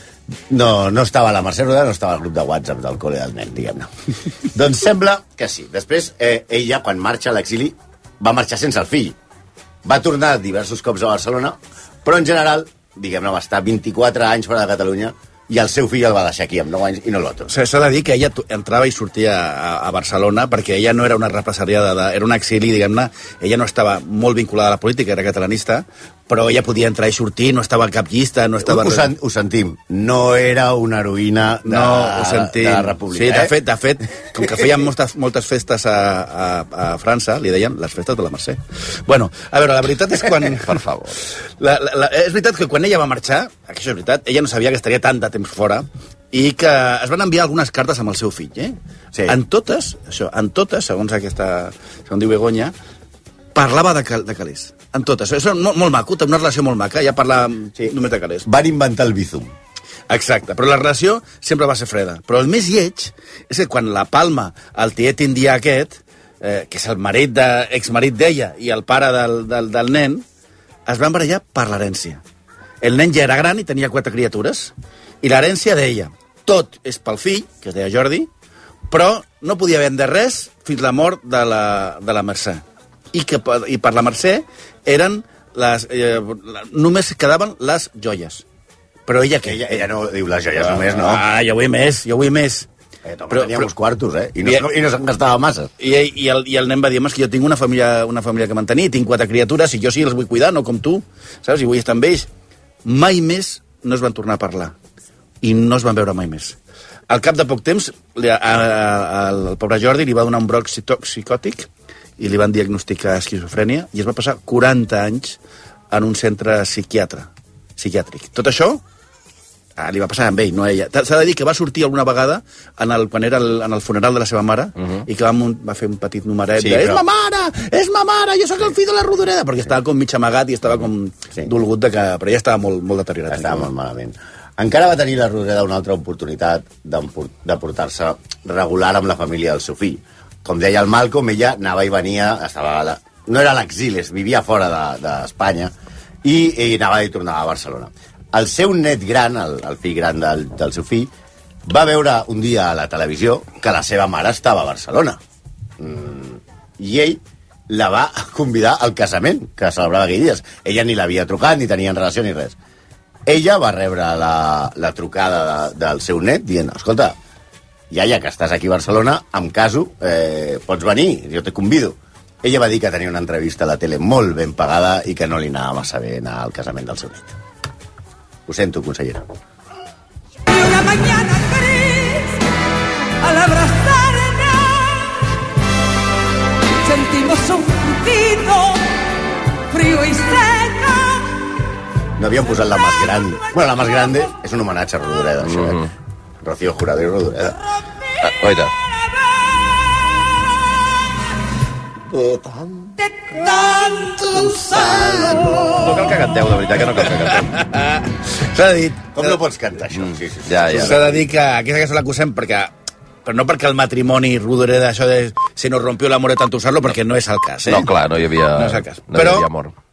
no, no estava la Mercè Rodoreda, no estava al grup de WhatsApp del col·le del nen, diguem-ne. Doncs sembla que sí. Després, eh, ella, quan marxa a l'exili, va marxar sense el fill. Va tornar diversos cops a Barcelona, però en general, diguem-ne, va estar vint-i-quatre anys fora de Catalunya i el seu fill el va deixar aquí amb nou anys i no l'altre. S'ha de dir que ella entrava i sortia a, a Barcelona perquè ella no era una represaliada, de, era un exili, diguem-ne. Ella no estava molt vinculada a la política, era catalanista, però ella podia entrar i sortir, no estava a cap llista, no estava... Ho, sen, ho sentim, no era una heroïna de, no, ho sentim. de la República. Sí, de eh? fet, de fet, com que feien moltes, moltes festes a, a, a França, li deien les festes de la Mercè. Bueno, a veure, la veritat és quan... Per favor. La, la, la, és veritat que quan ella va marxar, això és veritat, ella no sabia que estaria tant de temps fora, i que es van enviar algunes cartes amb el seu fill, eh? Sí. En totes, això, en totes, segons aquesta, segons diu Begoña, parlava de, cal, de calés. En totes. Això és molt, molt maco, té una relació molt maca, ja parla sí. només de calés. Van inventar el bizum. Exacte, però la relació sempre va ser freda. Però el més lleig és que quan la palma el tiet indià aquest, eh, que és el marit de, exmarit d'ella i el pare del, del, del nen, es van barallar per l'herència. El nen ja era gran i tenia quatre criatures, i l'herència deia, tot és pel fill, que es deia Jordi, però no podia vendre res fins la mort de la, de la Mercè. I, que, i per la Mercè eren les, eh, només quedaven les joies. Però ella què? Ella, ella no diu les joies ah, només, no? Ah, jo vull més, jo vull més. Eh, però tenia uns quartos, eh? I no, i, i no se'n gastava massa. I, i, el, I el nen va dir, que jo tinc una família, una família que mantenir, tinc quatre criatures, i jo sí els vull cuidar, no com tu, saps? I vull estar amb ells. Mai més no es van tornar a parlar. I no es van veure mai més. Al cap de poc temps, al pobre Jordi li va donar un broc psicòtic i li van diagnosticar esquizofrènia i es va passar quaranta anys en un centre psiquiatre, psiquiàtric. Tot això ah, li va passar amb ell, no a ella. S'ha de dir que va sortir alguna vegada en el, quan era el, en el funeral de la seva mare uh -huh. i que va, va fer un petit numeret sí, de però... és ma mare, és ma mare, jo sóc el fill de la Rodoreda, perquè estava com mig amagat i estava com sí. dolgut, de que, però ella estava molt, molt deteriorat. Estava molt malament. Encara va tenir la Rodoreda una altra oportunitat de portar-se regular amb la família del seu fill. Com deia el Malcolm, ella anava i venia, estava la... no era a l'exili, vivia fora d'Espanya, de, i, i anava i tornava a Barcelona. El seu net gran, el, el fill gran del, del seu fill, va veure un dia a la televisió que la seva mare estava a Barcelona. Mm, I ell la va convidar al casament que celebrava aquells dies. Ella ni l'havia trucat, ni tenien relació, ni res. Ella va rebre la, la trucada de, del seu net dient, escolta, iaia, que estàs aquí a Barcelona, em caso, eh, pots venir, jo te convido. Ella va dir que tenia una entrevista a la tele molt ben pagada i que no li anava massa bé anar al casament del seu net. Ho sento, consellera. Y una mañana gris, al abrazarnos, sentimos un poquito frío y seca. No havien posat la más grande. Bueno, la más grande és un homenatge a Rodoreda, això, eh? Mm-hmm. Rocío Jurado i Rodoreda. Ah, oita. De tanto salo. No cal que canteu, de veritat que no cal que canteu. S'ha de dir... Com no pots cantar això? Mm. Sí, sí, sí. Ja, ja. S'ha de dir que aquesta cançó l'acusem perquè... Però no perquè el matrimoni Rodoreda, això de se nos rompió l'amor de tanto usarlo, perquè no és el cas, eh? No, clar, no hi havia... No és el cas. No Però hi havia amor.